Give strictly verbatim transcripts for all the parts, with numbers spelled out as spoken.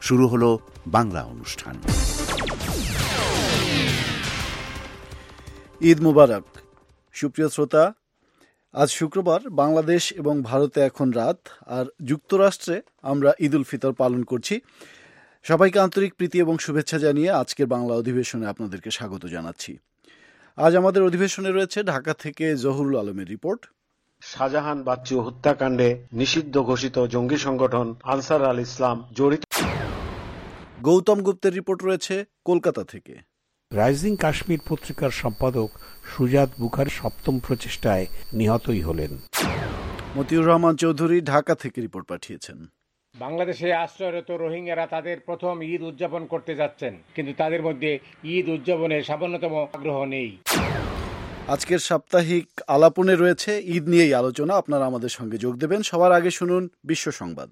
শুরু হলো বাংলা অনুষ্ঠান। ঈদ মুবারক সুপ্রিয় শ্রোতা, আজ শুক্রবার বাংলাদেশ এবং ভারতে এখন রাত, আর যুক্তরাষ্ট্রে আমরা ঈদ উল ফিতর পালন করছি। সবাইকে আন্তরিক প্রীতি এবং শুভেচ্ছা জানিয়ে আজকের বাংলা অধিবেশনে আপনাদেরকে স্বাগত জানাচ্ছি। আজ আমাদের অধিবেশনে রয়েছে ঢাকা থেকে জহুরুল আলমের রিপোর্ট। শাহজাহান বাচ্চু হত্যাকাণ্ডে নিষিদ্ধ ঘোষিত জঙ্গি সংগঠন আনসার আল ইসলাম জড়িত। গৌতম গুপ্তের রিপোর্ট রয়েছে কলকাতা থেকে। রাইজিং কাশ্মীর পত্রিকার সম্পাদক সুজাত বুখারী সপ্তম প্রচেষ্টায় নিহতই হলেন। মতিউর রহমান চৌধুরী ঢাকা থেকে রিপোর্ট পাঠিয়েছেন। বাংলাদেশে আশ্রয়রত রোহিঙ্গারা তাদের প্রথম ঈদ উদযাপন করতে যাচ্ছেন, কিন্তু তাদের মধ্যে ঈদ উদযাপনে সামান্যতম আগ্রহ নেই। আজকের সাপ্তাহিক আলাপনে রয়েছে ঈদ নিয়েই আলোচনা। আপনারা আমাদের সঙ্গে যোগ দেবেন। সবার আগে শুনুন বিশ্ব সংবাদ।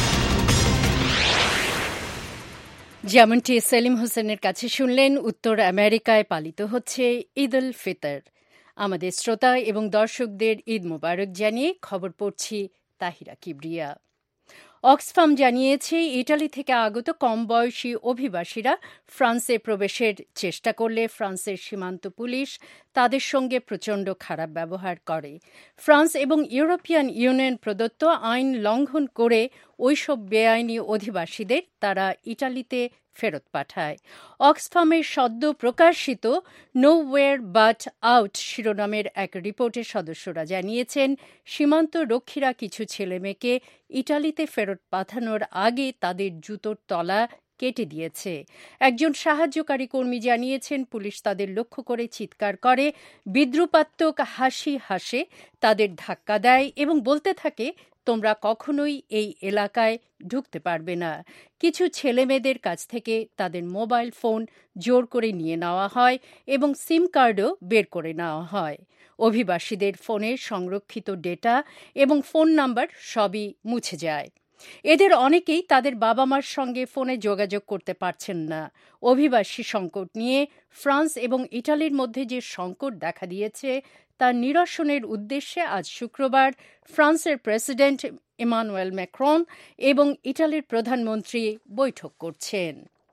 যেমনটি সেলিম হোসেনের কাছে শুনলেন, উত্তর আমেরিকায় পালিত হচ্ছে ঈদ উল ফিতর। আমাদের শ্রোতা এবং দর্শকদের ঈদ মোবারক জানিয়ে খবর পড়ছি তাহিরা কিবরিয়া। অক্সফাম জানিয়েছে, ইটালি থেকে আগত কম বয়সী অভিবাসীরা ফ্রান্সে প্রবেশের চেষ্টা করলে ফ্রান্সের সীমান্ত পুলিশ তাদের সঙ্গে প্রচণ্ড খারাপ ব্যবহার করে। ফ্রান্স এবং ইউরোপিয়ান ইউনিয়ন প্রদত্ত আইন লঙ্ঘন করে ওইসব বেআইনি অধিবাসীদের তারা ইটালিতে ফেরত পাঠায়। অক্সফামের সদ্য প্রকাশিত নো ওয়ের বাট আউট শিরোনামের এক রিপোর্টের সদস্যরা জানিয়েছেন, সীমান্ত রক্ষীরা কিছু ছেলেমেয়েকে ইটালিতে ফেরত পাঠানোর আগে তাদের জুতোর তলা কেটে দিয়েছে। একজন সাহায্যকারী কর্মী জানিয়েছেন, পুলিশ তাদের লক্ষ্য করে চিৎকার করে, বিদ্রুপাত্মক হাসি হাসে, তাদের ধাক্কা দেয় এবং বলতে থাকে, তোমরা কখনোই এই এলাকায় ঢুকতে পারবে না। কিছু ছেলেমেয়েদের কাছ থেকে তাদের মোবাইল ফোন জোর করে নিয়ে নেওয়া হয় এবং সিম কার্ডও বের করে নেওয়া হয়। অভিবাসীদের ফোনে সংরক্ষিত ডেটা এবং ফোন নাম্বার সবই মুছে যায়। এদের অনেকেই তাদের বাবা মার সঙ্গে ফোনে যোগাযোগ করতে পারছেন না। অভিবাসী সংকট নিয়ে ফ্রান্স এবং ইটালির মধ্যে যে সংকট দেখা দিয়েছে তার নিরসনের উদ্দেশ্যে আজ শুক্রবার ফ্রান্সের প্রেসিডেন্ট ইমানুয়েল ম্যাক্রন এবং ইটালির প্রধানমন্ত্রী বৈঠক করছেন।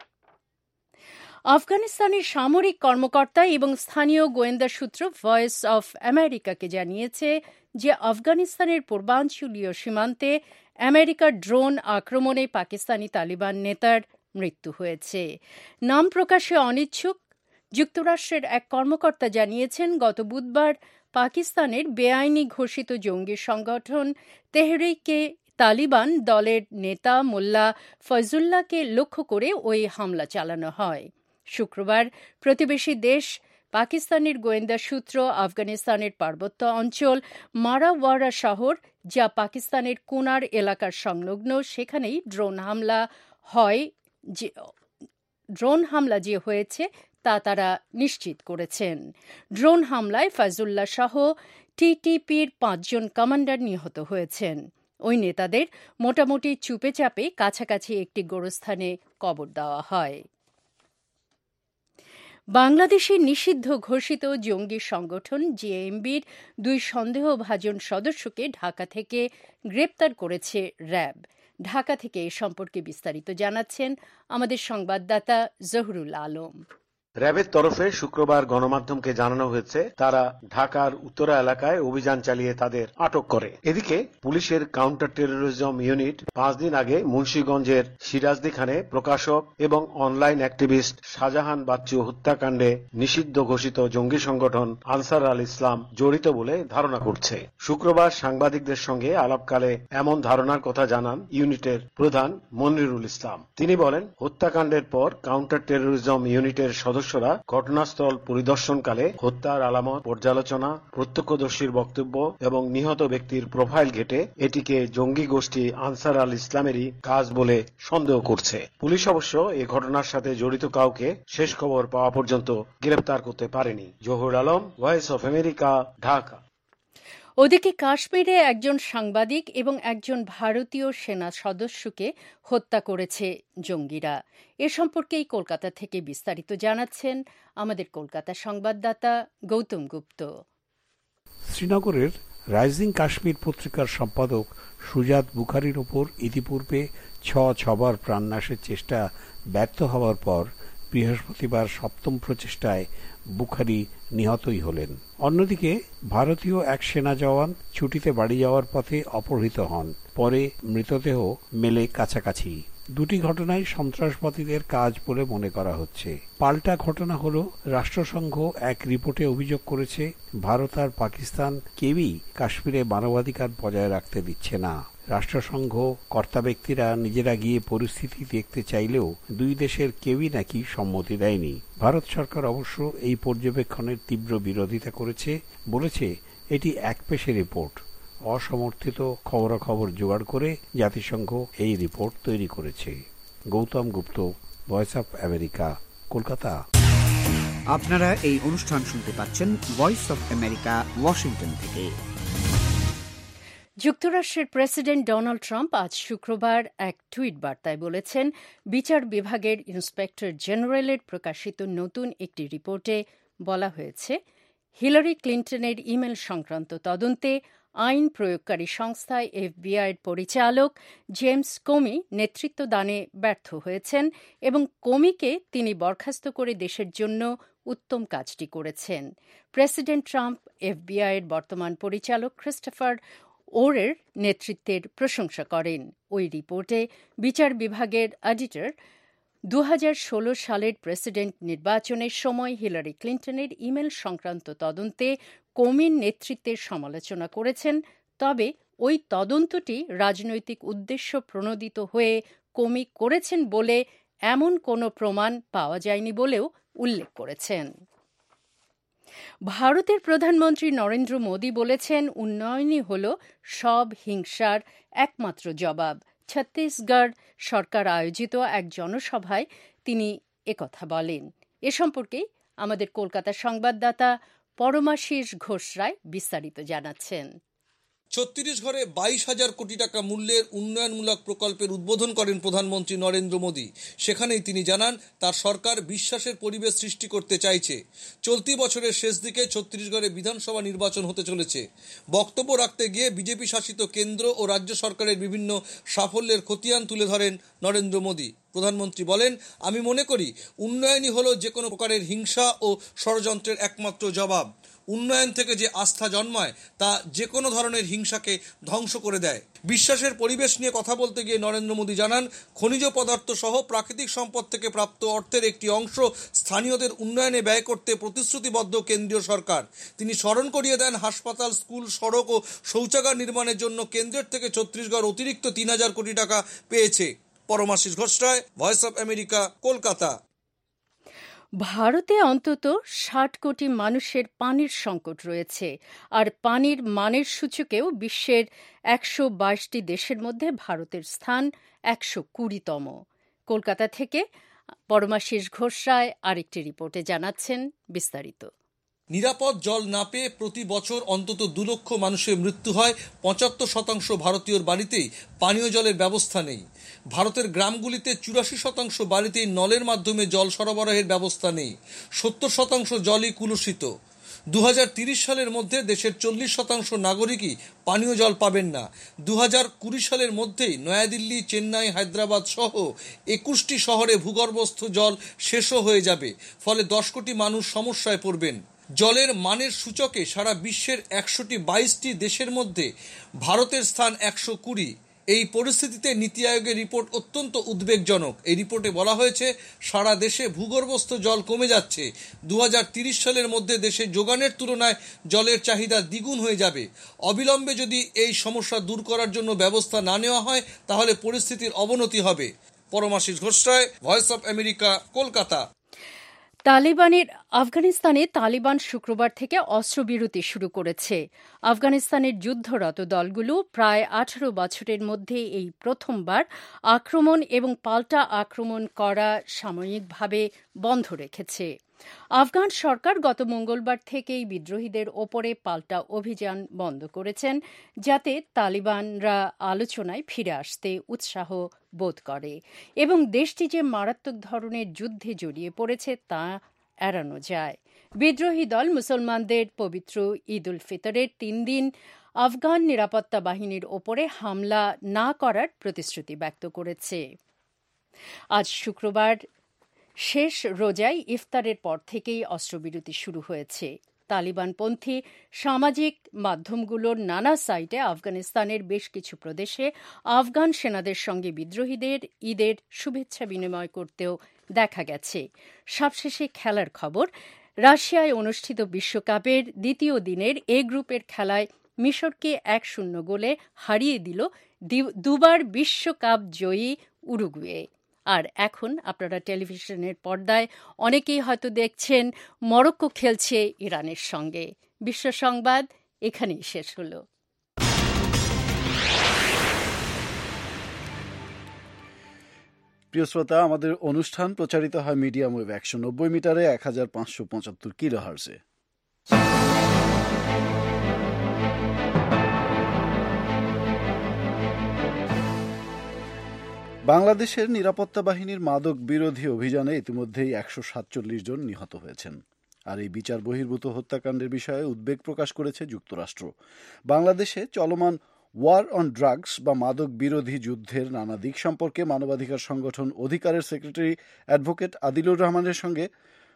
আফগানিস্তানের সামরিক কর্মকর্তা এবং স্থানীয় গোয়েন্দা সূত্র ভয়েস অফ আমেরিকাকে জানিয়েছে যে আফগানিস্তানের পূর্বাঞ্চলীয় সীমান্তে আমেরিকার ড্রোন আক্রমণে পাকিস্তানি তালিবান নেতার মৃত্যু হয়েছে। নাম প্রকাশে অনিচ্ছুক যুক্তরাষ্ট্রের এক কর্মকর্তা জানিয়েছেন, গত বুধবার পাকিস্তানের বেআইনি ঘোষিত জঙ্গি সংগঠন তেহরিকে তালিবান দলের নেতা মোল্লা ফয়জুল্লাহকে লক্ষ্য করে ওই হামলা চালানো হয়। শুক্রবার প্রতিবেশী দেশ পাকিস্তানের গোয়েন্দা সূত্র আফগানিস্তানের পার্বত্য অঞ্চল মারাওয়ারা শহর, যা পাকিস্তানের কুনার এলাকার সংলগ্ন, সেখানেই ড্রোন হামলা হয় যে ড্রোন হামলা যে হয়েছে তা তারা নিশ্চিত করেছেন। ড্রোন হামলায় ফয়জুল্লাহ সহ টিটিপির পাঁচজন কমান্ডার নিহত হয়েছেন। ওই নেতাদের মোটামুটি চুপে চাপে কাছাকাছি একটি গোরস্থানে কবর দেওয়া হয়। বাংলাদেশের নিষিদ্ধ ঘোষিত জঙ্গি সংগঠন জেএমবির দুই সন্দেহভাজন সদস্যকে ঢাকা থেকে গ্রেপ্তার করেছে র্যাব। ঢাকা থেকে এ সম্পর্কে বিস্তারিত জানাচ্ছেন আমাদের সংবাদদাতা জহুরুল আলম। র্যাবের তরফে শুক্রবার গণমাধ্যমকে জানানো হয়েছে, তারা ঢাকার উত্তরা এলাকায় অভিযান চালিয়ে তাদের আটক করে। এদিকে পুলিশের কাউন্টার টেরোরিজম ইউনিট পাঁচ দিন আগে মুন্সিগঞ্জের সিরাজদি খানে প্রকাশক এবং অনলাইন অ্যাক্টিভিস্ট শাহজাহান বাচ্চু হত্যাকাণ্ডে নিষিদ্ধ ঘোষিত জঙ্গি সংগঠন আনসার আল ইসলাম জড়িত বলে ধারণা করছে। শুক্রবার সাংবাদিকদের সঙ্গে আলাপকালে এমন ধারণার কথা জানান ইউনিটের প্রধান মনিরুল ইসলাম। তিনি বলেন, হত্যাকাণ্ডের পর কাউন্টার টেরোরিজম ইউনিটের সদস্য ঘটনাস্থল পরিদর্শনকালে হত্যার আলামত পর্যালোচনা, প্রত্যক্ষদর্শীর বক্তব্য এবং নিহত ব্যক্তির প্রোফাইল ঘেটে এটিকে জঙ্গি গোষ্ঠী আনসার আল ইসলামেরই কাজ বলে সন্দেহ করছে। পুলিশ অবশ্য এ ঘটনার সাথে জড়িত কাউকে শেষ খবর পাওয়া পর্যন্ত গ্রেফতার করতে পারেনি। Zahur Alam, voice of America, Dhaka. ওদিকে কাশ্মীরে একজন সাংবাদিক এবং একজন ভারতীয় সেনা সদস্যকে হত্যা করেছে জঙ্গিরা। এ সম্পর্কেই কলকাতা থেকে বিস্তারিত জানাচ্ছেন আমাদের কলকাতা সংবাদদাতা গৌতম গুপ্ত। শ্রীনগরের রাইজিং কাশ্মীর পত্রিকার সম্পাদক সুজাত বুখারীর ওপর ইতিপূর্বে ছ ছবার প্রাণনাশের চেষ্টা ব্যর্থ হওয়ার পর বৃহস্পতিবার সপ্তম প্রচেষ্টায় বুখারী নিহতই হলেন। অন্যদিকে ভারতীয় এক সেনা জওয়ান ছুটিতে বাড়ি যাওয়ার পথে অপহৃত হন, পরে মৃতদেহ মেলে কাছাকাছি। দুটি ঘটনাই সন্ত্রাসবাদীদের কাজ বলে মনে করা হচ্ছে। পাল্টা ঘটনা হল রাষ্ট্রসংঘ এক রিপোর্টে অভিযোগ করেছে ভারত আর পাকিস্তান কেউই কাশ্মীরে মানবাধিকার বজায় রাখতে দিচ্ছে না। রাষ্ট্রসংঘ কর্তা ব্যক্তিরা নিজেরা গিয়ে পরিস্থিতি দেখতে চাইলেও দুই দেশের কেউই নাকি সম্মতি দেয়নি। ভারত সরকার অবশ্য এই পর্যবেক্ষণের তীব্র বিরোধিতা করেছে, বলেছে এটি একপেশে রিপোর্ট। অসমর্থিত খবরাখবর জোগাড় করে জাতিসংঘ এই রিপোর্ট তৈরি করেছে। Gautam Gupta, voice of America, Kolkata. আপনারা এই অনুষ্ঠান শুনতে পাচ্ছেন ভয়েস অফ আমেরিকা, ওয়াশিংটন থেকে। যুক্তরাষ্ট্রের প্রেসিডেন্ট ডোনাল্ড ট্রাম্প আজ শুক্রবার এক টুইট বার্তায় বলেছেন, বিচার বিভাগের ইন্সপেক্টর জেনারেলের প্রকাশিত নতুন একটি রিপোর্টে বলা হয়েছে, হিলারি ক্লিন্টনের ইমেল সংক্রান্ত তদন্তে আইন প্রয়োগকারী সংস্থা এফবিআইয়ের পরিচালক জেমস কোমি নেতৃত্বদানে ব্যর্থ হয়েছেন এবং কোমিকে তিনি বরখাস্ত করে দেশের জন্য উত্তম কাজটি করেছেন। প্রেসিডেন্ট ট্রাম্প এফবিআইয়ের বর্তমান পরিচালক ক্রিস্টোফার ওরের নেতৃত্বের প্রশংসা করেন। ওই রিপোর্টে বিচার বিভাগের অডিটর দু হাজার ষোলো সালের প্রেসিডেন্ট নির্বাচনের সময় হিলারি ক্লিন্টনের ইমেল সংক্রান্ত তদন্তে কোমির নেতৃত্বের সমালোচনা করেছেন, তবে ওই তদন্তটি রাজনৈতিক উদ্দেশ্য প্রণোদিত হয়ে কোমি করেছেন বলে এমন কোনো প্রমাণ পাওয়া যায়নি বলেও উল্লেখ করেছেন। ভারতের প্রধানমন্ত্রী নরেন্দ্র মোদী বলেছেন, উন্নয়নই হল সব হিংসার একমাত্র জবাব। ছত্তিশগড় সরকার আয়োজিত এক জনসভায় তিনি একথা বলেন। এ সম্পর্কে আমাদের কলকাতার সংবাদদাতা পরমাশিস ঘোষ রায় বিস্তারিত জানাচ্ছেন। ছত্তিশগড়ে বাইশ হাজার কোটি টাকা মূল্যের উন্নয়নমূলক প্রকল্পের উদ্বোধন করেন প্রধানমন্ত্রী নরেন্দ্র মোদী। সেখানেই তিনি জানান তার সরকার বিশ্বাসের পরিবেশ সৃষ্টি করতে চাইছে। চলতি বছরের শেষ দিকে ছত্তিশগড়ে বিধানসভা নির্বাচন হতে চলেছে। বক্তব্য রাখতে গিয়ে বিজেপি শাসিত কেন্দ্র ও রাজ্য সরকারের বিভিন্ন সাফল্যের খতিয়ান তুলে ধরেন নরেন্দ্র মোদী। প্রধানমন্ত্রী বলেন, আমি মনে করি উন্নয়নই হলো যে কোনো প্রকারের হিংসা ও ষড়যন্ত্রের একমাত্র জবাব। উন্নয়ন থেকে যে আস্থা জন্মায় তা যে কোনো ধরনের হিংসাকে ধ্বংস করে দেয়। বিশ্বাসের পরিবেশ নিয়ে কথা বলতে গিয়ে নরেন্দ্র মোদী জানান, খনিজ পদার্থ সহ প্রাকৃতিক সম্পদ থেকে প্রাপ্ত অর্থের একটি অংশ স্থানীয়দের উন্নয়নে ব্যয় করতে প্রতিশ্রুতিবদ্ধ কেন্দ্রীয় সরকার। তিনি স্মরণ করিয়ে দেন, হাসপাতাল, স্কুল, সড়ক ও শৌচাগার নির্মাণের জন্য কেন্দ্রের থেকে ছত্তিশগড় অতিরিক্ত তিন হাজার কোটি টাকা পেয়েছে। Paramashis Ghosh Roy, voice of America, Kolkata. ভারতে অন্তত ষাট কোটি মানুষের পানির সংকট রয়েছে, আর পানির মানের সূচকেও বিশ্বের একশো বাইশটি দেশের মধ্যে ভারতের স্থান একশো কুড়িতম। কলকাতা থেকে পরমাশিস ঘোষ রায় আরেকটি রিপোর্টে জানাচ্ছেন বিস্তারিত। নিরাপদ জল না পেয়ে প্রতি বছর অন্তত দু লক্ষ মানুষের মৃত্যু হয়। পঁচাত্তর শতাংশ ভারতীয়র বাড়িতেই পানীয় জলের ব্যবস্থা নেই। ভারতের গ্রামগুলিতে চুরাশি শতাংশ বাড়িতেই নলের মাধ্যমে জল সরবরাহের ব্যবস্থা নেই। সত্তর শতাংশ জলই কুলুষিত। দু হাজার তিরিশ সালের মধ্যে দেশের চল্লিশ শতাংশ নাগরিকই পানীয় জল পাবেন না। দু হাজার কুড়ি সালের মধ্যেই নয়াদিল্লি, চেন্নাই, হায়দ্রাবাদ সহ একুশটি শহরে ভূগর্ভস্থ জল শেষও হয়ে যাবে। ফলে দশ কোটি মানুষ সমস্যায় পড়বেন। জলের মানের সূচকে সারা বিশ্বের একশোটি বাইশটি দেশের মধ্যে ভারতের স্থান একশো কুড়ি। এই পরিস্থিতিতে নীতি আয়োগের রিপোর্ট অত্যন্ত উদ্বেগজনক। এই রিপোর্টে বলা হয়েছে, সারা দেশে ভূগর্ভস্থ জল কমে যাচ্ছে। দু হাজার তিরিশ সালের মধ্যে দেশের যোগানের তুলনায় জলের চাহিদা দ্বিগুণ হয়ে যাবে। অবিলম্বে যদি এই সমস্যা দূর করার জন্য ব্যবস্থা না নেওয়া হয় তাহলে পরিস্থিতির অবনতি হবে। Paramashis Ghosh Roy, voice of America, Kolkata. তালিবানের আফগানিস্তানে তালিবান শুক্রবার থেকে অস্ত্রবিরতি শুরু করেছে। আফগানিস্তানের যুদ্ধরত দলগুলো প্রায় আঠারো বছরের মধ্যে এই প্রথমবার আক্রমণ এবং পাল্টা আক্রমণ করা সাময়িকভাবে বন্ধ রেখেছে। আফগান সরকার গত মঙ্গলবার থেকেই বিদ্রোহীদের ওপরে পাল্টা অভিযান বন্ধ করেছেন, যাতে তালিবানরা আলোচনায় ফিরে আসতে উৎসাহ বোধ করে এবং দেশটি যে মারাত্মক ধরনের যুদ্ধে জড়িয়ে পড়েছে তা এড়ানো যায়। বিদ্রোহী দল মুসলমানদের পবিত্র ঈদ উল ফিতরের তিন দিন আফগান নিরাপত্তা বাহিনীর ওপরে হামলা না করার প্রতিশ্রুতি ব্যক্ত করেছে। আজ শুক্রবার শেষ রোজায় ইফতারের পর থেকেই অস্ত্রবিরতি শুরু হয়েছে। তালিবানপন্থী সামাজিক মাধ্যমগুলোর নানা সাইটে আফগানিস্তানের বেশ কিছু প্রদেশে আফগান সেনাদের সঙ্গে বিদ্রোহীদের ঈদের শুভেচ্ছা বিনিময় করতেও দেখা গেছে। সবশেষে খেলার খবর। রাশিয়ায় অনুষ্ঠিত বিশ্বকাপের দ্বিতীয় দিনের এ গ্রুপের খেলায় মিশরকে এক শূন্য গোলে হারিয়ে দিল দুবার বিশ্বকাপ জয়ী উরুগুয়ে। আর এখন আপনারা টেলিভিশনের পর্দায় অনেকেই হয়তো দেখছেন মরক্কো খেলছে ইরানের সঙ্গে। বিশ্ব সংবাদ এখানেই শেষ হলো। প্রিয় শ্রোতা, আমাদের অনুষ্ঠান প্রচারিত হয় মিডিয়াম ওয়েভ একশো নব্বই মিটারে এক হাজার পাঁচশো পঁচাত্তর কিলোহার্টজে। বাংলাদেশের নিরাপত্তা বাহিনীর মাদক বিরোধী অভিযানে ইতিমধ্যেই একশো সাতচল্লিশ জন নিহত হয়েছেন। আর এই বিচার বহির্ভূত হত্যাকাণ্ডের বিষয়ে উদ্বেগ প্রকাশ করেছে যুক্তরাষ্ট্র। বাংলাদেশে চলমান ওয়ার অন ড্রাগস বা মাদক বিরোধী যুদ্ধের নানা দিক সম্পর্কে মানবাধিকার সংগঠন অধিকারের সেক্রেটারি অ্যাডভোকেট আদিলুর রহমানের সঙ্গে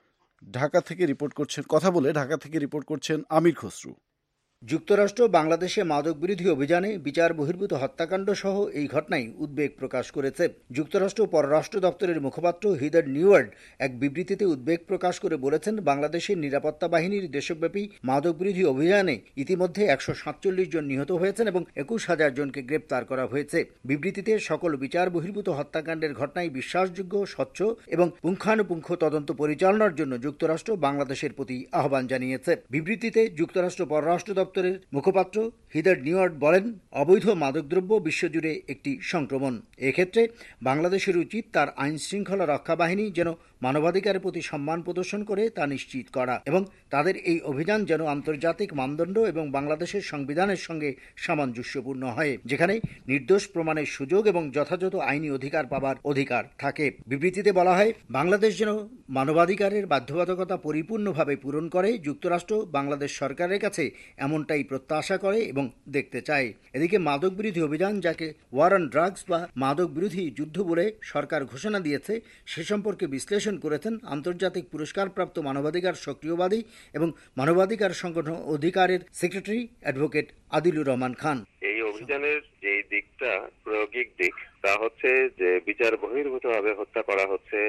ঢাকা থেকে রিপোর্ট করছেন কথা বলে ঢাকা থেকে রিপোর্ট করছেন আমির খসরু। যুক্তরাষ্ট্র বাংলাদেশে মাদক বিরোধী অভিযানে বিচার বহির্ভূত হত্যাকাণ্ড সহ এই ঘটনায় উদ্বেগ প্রকাশ করেছে। যুক্তরাষ্ট্র পররাষ্ট্র দপ্তরের মুখপাত্র হিদার নিউয়ার্ড এক বিবৃতিতে উদ্বেগ প্রকাশ করে বলেছেন, বাংলাদেশের নিরাপত্তা বাহিনীর দেশব্যাপী মাদক বিরোধী অভিযানে ইতিমধ্যে একশো সাতচল্লিশ জন নিহত হয়েছেন এবং একুশ হাজার জনকে গ্রেপ্তার করা হয়েছে। বিবৃতিতে সকল বিচার বহির্ভূত হত্যাকাণ্ডের ঘটনায় বিশ্বাসযোগ্য, স্বচ্ছ এবং পুঙ্খানুপুঙ্খ তদন্ত পরিচালনার জন্য যুক্তরাষ্ট্র বাংলাদেশের প্রতি আহ্বান জানিয়েছে। বিবৃতিতে যুক্তরাষ্ট্র পররাষ্ট্র দপ্তরের মুখপাত্র হিদার নিউয়ার্ড বলেন, অবৈধ মাদকদ্রব্য বিশ্বজুড়ে একটি সংক্রমণ। এক্ষেত্রে বাংলাদেশের উচিত তার আইন শৃঙ্খলা রক্ষা বাহিনী যেন মানবাধিকারের প্রতি সম্মান প্রদর্শন করে তা নিশ্চিত করা এবং তাদের এই অভিযান যেন আন্তর্জাতিক মানদণ্ড এবং বাংলাদেশের সংবিধানের সঙ্গে সামঞ্জস্যপূর্ণ হয়, যেখানে নির্দোষ প্রমাণের সুযোগ এবং যথাযথ আইনি অধিকার পাবার অধিকার থাকে। বিবৃতিতে বলা হয়, বাংলাদেশ যেন মানবাধিকারের বাধ্যবাধকতা পরিপূর্ণভাবে পূরণ করে যুক্তরাষ্ট্র বাংলাদেশ সরকারের কাছে এমনটাই প্রত্যাশা করে এবং দেখতে চায়। এদিকে মাদক বিরোধী অভিযান, যাকে ওয়ার অন ড্রাগস বা মাদক বিরোধী যুদ্ধ বলে সরকার ঘোষণা দিয়েছে, সে সম্পর্কে বিশ্লেষণ করেছেন আন্তর্জাতিক পুরস্কারপ্রাপ্ত মানবাধিকার সক্রিয়বাদী এবং মানবাধিকার সংগঠন অধিকারের সেক্রেটারি অ্যাডভোকেট আদিলুর রহমান খান। এই অভিযানের যে দিকটা প্রায়োগিক দিক, তা হচ্ছে যে বিচার বহির্ভূতভাবে হত্যা করা হচ্ছে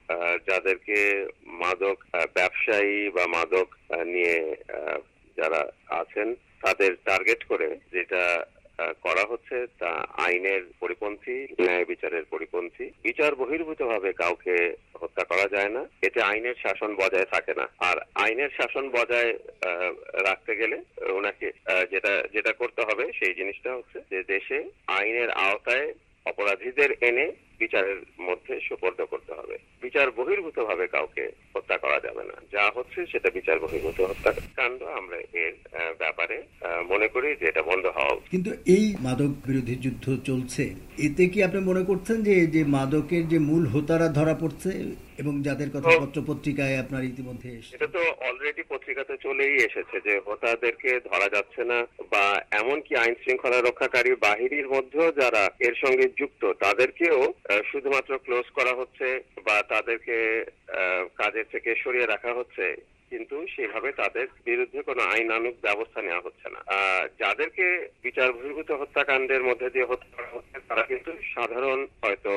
যাদেরকে মাদক ব্যবসায়ী বা মাদক নিয়ে যারা আছেন তাদের টার্গেট করে যেটা করা হচ্ছে তা আইনের পরিপন্থী, ন্যায় বিচারের পরিপন্থী। বিচার বহির্ভূত ভাবে কাউকে হত্যা করা যায় না, এতে আইনের শাসন বজায় থাকে না। আর আইনের শাসন বজায় রাখতে গেলে ওনাকে যেটা যেটা করতে হবে সেই জিনিসটা হচ্ছে যে দেশে আইনের আওতায় অপরাধীদের এনে বিচারের মধ্যে সুপর্দ করতে হবে। বিচার বহির্ভূত ভাবে কাউকে হত্যা করা যাবে না। যা হচ্ছে সেটা বিচার বহির্ভূত হত্যাকাণ্ড। আমরা এর ব্যাপারে মনে করি যে এটা বন্ধ হওয়া। কিন্তু এই মাদক বিরোধী যুদ্ধ চলছে, এতে কি আপনি মনে করছেন যে যে মাদকের যে মূল হোতারা ধরা পড়ছে এবং যাদের কথা পত্র পত্রিকায় আপনার ইতিমধ্যে এটা তো অলরেডি পত্রিকাতে চলেই এসেছে যে হোতাদেরকে ধরা যাচ্ছে না, বা এমনকি আইন শৃঙ্খলা রক্ষাকারী বাহিনীর মধ্যেও যারা এর সঙ্গে যুক্ত তাদেরকেও শুধুমাত্র ক্লোজ করা হচ্ছে বা তাদেরকে কাজের থেকে সরিয়ে রাখা হচ্ছে, কিন্তু সেভাবে তাদের বিরুদ্ধে কোনো আইনানুগ ব্যবস্থা নেওয়া হচ্ছে না। যাদেরকে বিচার বহির্ভূত হত্যাকাণ্ডের মধ্যে দিয়ে হত্যা করা হচ্ছে তারা কিন্তু সাধারণ হয়তো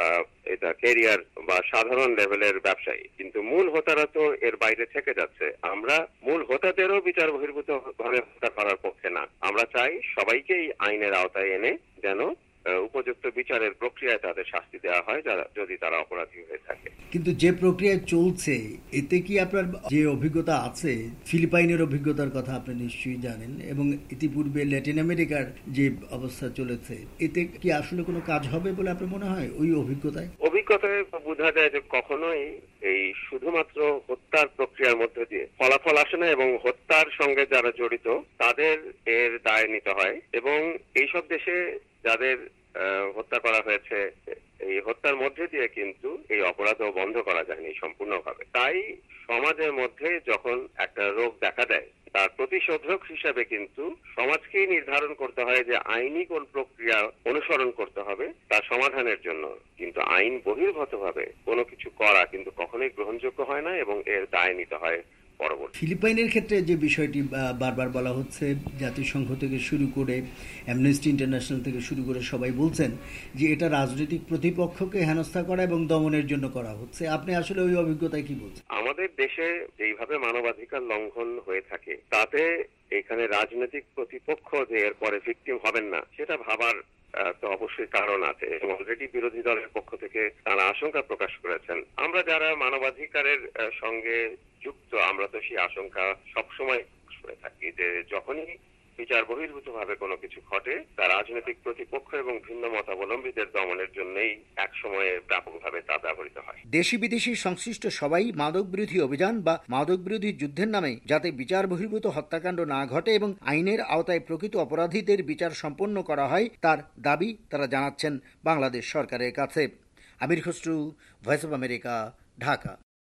এটা ক্যারিয়ার বা সাধারণ লেভেলের ব্যবসায়ী, কিন্তু মূল হোতারা তো এর বাইরে থেকে যাচ্ছে। আমরা মূল হোতাদেরও বিচার বহির্ভূত ভাবে হত্যা করার পক্ষে না। আমরা চাই সবাইকেই আইনের আওতায় এনে যেন উপযুক্ত বিচারের প্রক্রিয়ায় তাদের শাস্তি দেওয়া হয় যারা যদি তারা অপরাধী হয়ে থাকে। কিন্তু যে প্রক্রিয়া চলছে, এতে কি আপনার যে অভিজ্ঞতা আছে, ফিলিপাইনের অভিজ্ঞতার কথা আপনি নিশ্চয়ই জানেন, এবং ইতিপূর্বে ল্যাটিন আমেরিকার যে অবস্থা চলেছে, এতে কি আসলে কোনো কাজ হবে বলে আপনার মনে হয়? ওই অভিজ্ঞতায় অভিজ্ঞতায় বোঝা যায় যে কখনোই এই শুধুমাত্র হত্যার প্রক্রিয়ার মধ্যে দিয়ে ফলাফল আসে না, এবং হত্যার সঙ্গে যারা জড়িত তাদের এর দায় নিতে হয়। এবং এইসব দেশে যাদের হত্যা করা হয়েছে, এই হত্যার মধ্যে দিয়ে কিন্তু এই অপরাধও বন্ধ করা যায়নি সম্পূর্ণভাবে। তাই সমাজের মধ্যে যখন একটা রোগ দেখা দেয়, তার প্রতিশোধক হিসাবে কিন্তু সমাজকেই নির্ধারণ নির্ধারণ করতে হয় যে আইনি কোন প্রক্রিয়া অনুসরণ করতে হবে তার সমাধানের জন্য, কিন্তু আইন বহির্ভূতভাবে কোনো কিছু করা কিন্তু কখনোই গ্রহণযোগ্য হয় না এবং এর দায় নিতে হয় পরবর্তী। ফিলিপাইনের ক্ষেত্রে যে বিষয়টি বারবার বলা হচ্ছে, জাতিসংঘ থেকে শুরু করে অ্যামনেস্টি ইন্টারন্যাশনাল থেকে শুরু করে সবাই বলছেন যে এটা রাজনৈতিক প্রতিপক্ষকে হেনস্থা করা এবং দমনের জন্য করা হচ্ছে। আপনি আসলে ওই অভিজ্ঞতায় কি বলছেন? আমাদের দেশে যেইভাবে মানবাধিকার লঙ্ঘন হয়ে থাকে তাতে এখানে রাজনৈতিক প্রতিপক্ষ যে এর পরে ভিকটিম হবেন না সেটা ভাবার তো অবশ্যই কারণ আছে এবং অলরেডি বিরোধী দলের পক্ষ থেকে তারা আশঙ্কা প্রকাশ করেছেন। আমরা যারা মানবাধিকারের সঙ্গে যুক্ত আমরা তো সেই আশঙ্কা সবসময় করে থাকি যে যখনই বিচার বহির্ভূত ভাবে কোনো কিছু ঘটে তা রাজনৈতিক প্রতিপক্ষ এবং ভিন্ন মতাবলম্বীদের দমনের জন্যই এক সময়ে ব্যাপকভাবে তা ব্যবহৃত হয়। দেশি বিদেশি সংশ্লিষ্ট সবাই মাদক বিরোধী অভিযান বা মাদক বিরোধী যুদ্ধের নামে যাতে বিচার বহির্ভূত হত্যাকাণ্ড না ঘটে এবং আইনের আওতায় প্রকৃত অপরাধীদের বিচার সম্পন্ন করা হয় তার দাবি তারা জানাচ্ছেন বাংলাদেশ সরকারের কাছে। Amir Khasru, voice of America, Dhaka.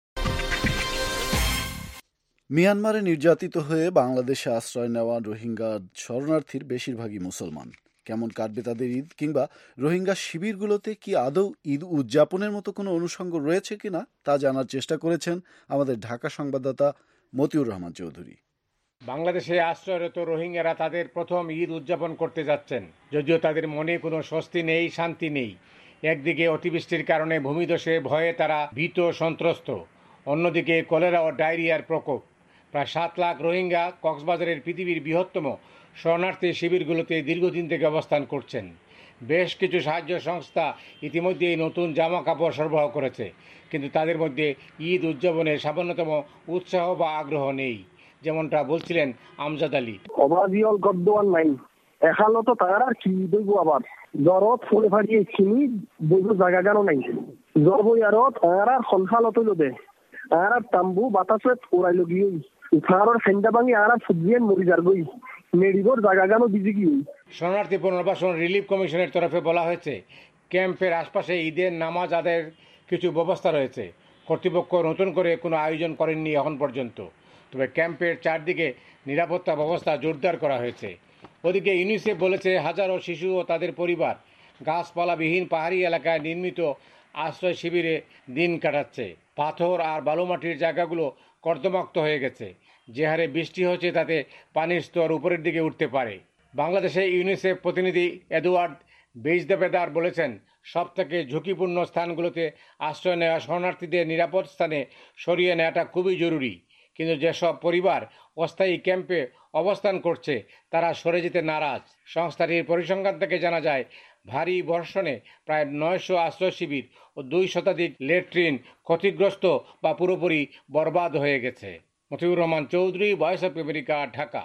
মিয়ানমারে নির্যাতিত হয়ে বাংলাদেশে আশ্রয় নেওয়া রোহিঙ্গা শরণার্থীর বেশিরভাগই মুসলমান। কেমন কাটবে তাদের ঈদ, কিংবা রোহিঙ্গা শিবিরগুলোতে কি আদৌ ঈদ উদযাপনের মতো কোনো অনুষঙ্গ রয়েছে কিনা তা জানার চেষ্টা করেছেন আমাদের ঢাকা সংবাদদাতা মতিউর রহমান চৌধুরী। বাংলাদেশে আশ্রয়রত রোহিঙ্গারা তাদের প্রথম ঈদ উদযাপন করতে যাচ্ছেন, যদিও তাদের মনে কোনো স্বস্তি নেই, শান্তি নেই। একদিকে অতিবৃষ্টির কারণে ভূমিধসে ভয়ে তারা ভীত সন্ত্রস্ত, অন্যদিকে কলেরা ও ডায়রিয়ার প্রকোপ। প্রায় সাত লাখ রোহিঙ্গা কক্সবাজারের পৃথিবীর বৃহত্তম শরণার্থী শিবিরগুলোতে দীর্ঘদিন থেকে অবস্থান করছেন। বেশ কিছু সাহায্য সংস্থা ইতিমধ্যেই নতুন জামা কাপড় সরবরাহ করেছে, কিন্তু তাদের মধ্যে ঈদ উদযাপনে সামান্যতম উৎসাহ বা আগ্রহ নেই, যেমনটা বলছিলেন আমজাদ আলী। অবাজিয়ল গদ্দওয়ান নাই এখানো তো তার আর কি দেখব, আবার জ্বরত ফুলে ফাটিয়ে চিনি বইব জায়গা গানো নাই, জ্বর বই আর তার আর সন্সালত লোদে আর তাম্বু বাতাসে উড়াইল গিয়ে তার সেন্ডা ভাঙি আর ফুজিয়েন মরি যার গই মেডিবর জায়গা গানো বিজি গিয়ে। শরণার্থী পুনর্বাসন রিলিফ কমিশনের তরফে বলা হয়েছে, ক্যাম্পের আশপাশে ঈদের নামাজ আদায়ের কিছু ব্যবস্থা রয়েছে। কর্তৃপক্ষ নতুন করে কোনো আয়োজন করেননি এখন পর্যন্ত, তবে ক্যাম্পের চারদিকে নিরাপত্তা ব্যবস্থা জোরদার করা হয়েছে। ওদিকে ইউনিসেফ বলেছে হাজারো শিশু ও তাদের পরিবার গাছপালাবিহীন পাহাড়ি এলাকায় নির্মিত আশ্রয় শিবিরে দিন কাটাচ্ছে। পাথর আর বালুমাটির জায়গাগুলো কর্দমাক্ত হয়ে গেছে। যে হারে বৃষ্টি হচ্ছে তাতে পানির স্তর উপরের দিকে উঠতে পারে। বাংলাদেশে ইউনিসেফ প্রতিনিধি এডওয়ার্ড বেইজদেবেদার বলেছেন, সব থেকে ঝুঁকিপূর্ণ স্থানগুলোতে আশ্রয় নেওয়া শরণার্থীদের নিরাপদ স্থানে সরিয়ে নেওয়াটা খুবই জরুরি। কিন্তু যেসব পরিবার অস্থায়ী ক্যাম্পে অবস্থান করছে তারা সরে যেতে নারাজ। সংস্থাটির পরিসংখ্যান থেকে জানা যায়, ভারী বর্ষণে প্রায় নয়শো আশ্রয় শিবির ও দুই শতাধিক ল্যাট্রিন ক্ষতিগ্রস্ত বা পুরোপুরি বরবাদ হয়ে গেছে। Motiur Rahman Chowdhury, voice of America, Dhaka.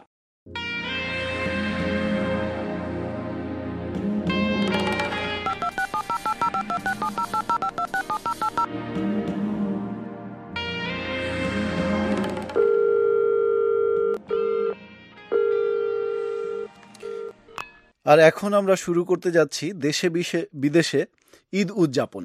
আর এখন আমরা শুরু করতে যাচ্ছি দেশে বিদেশে ঈদ উদযাপন।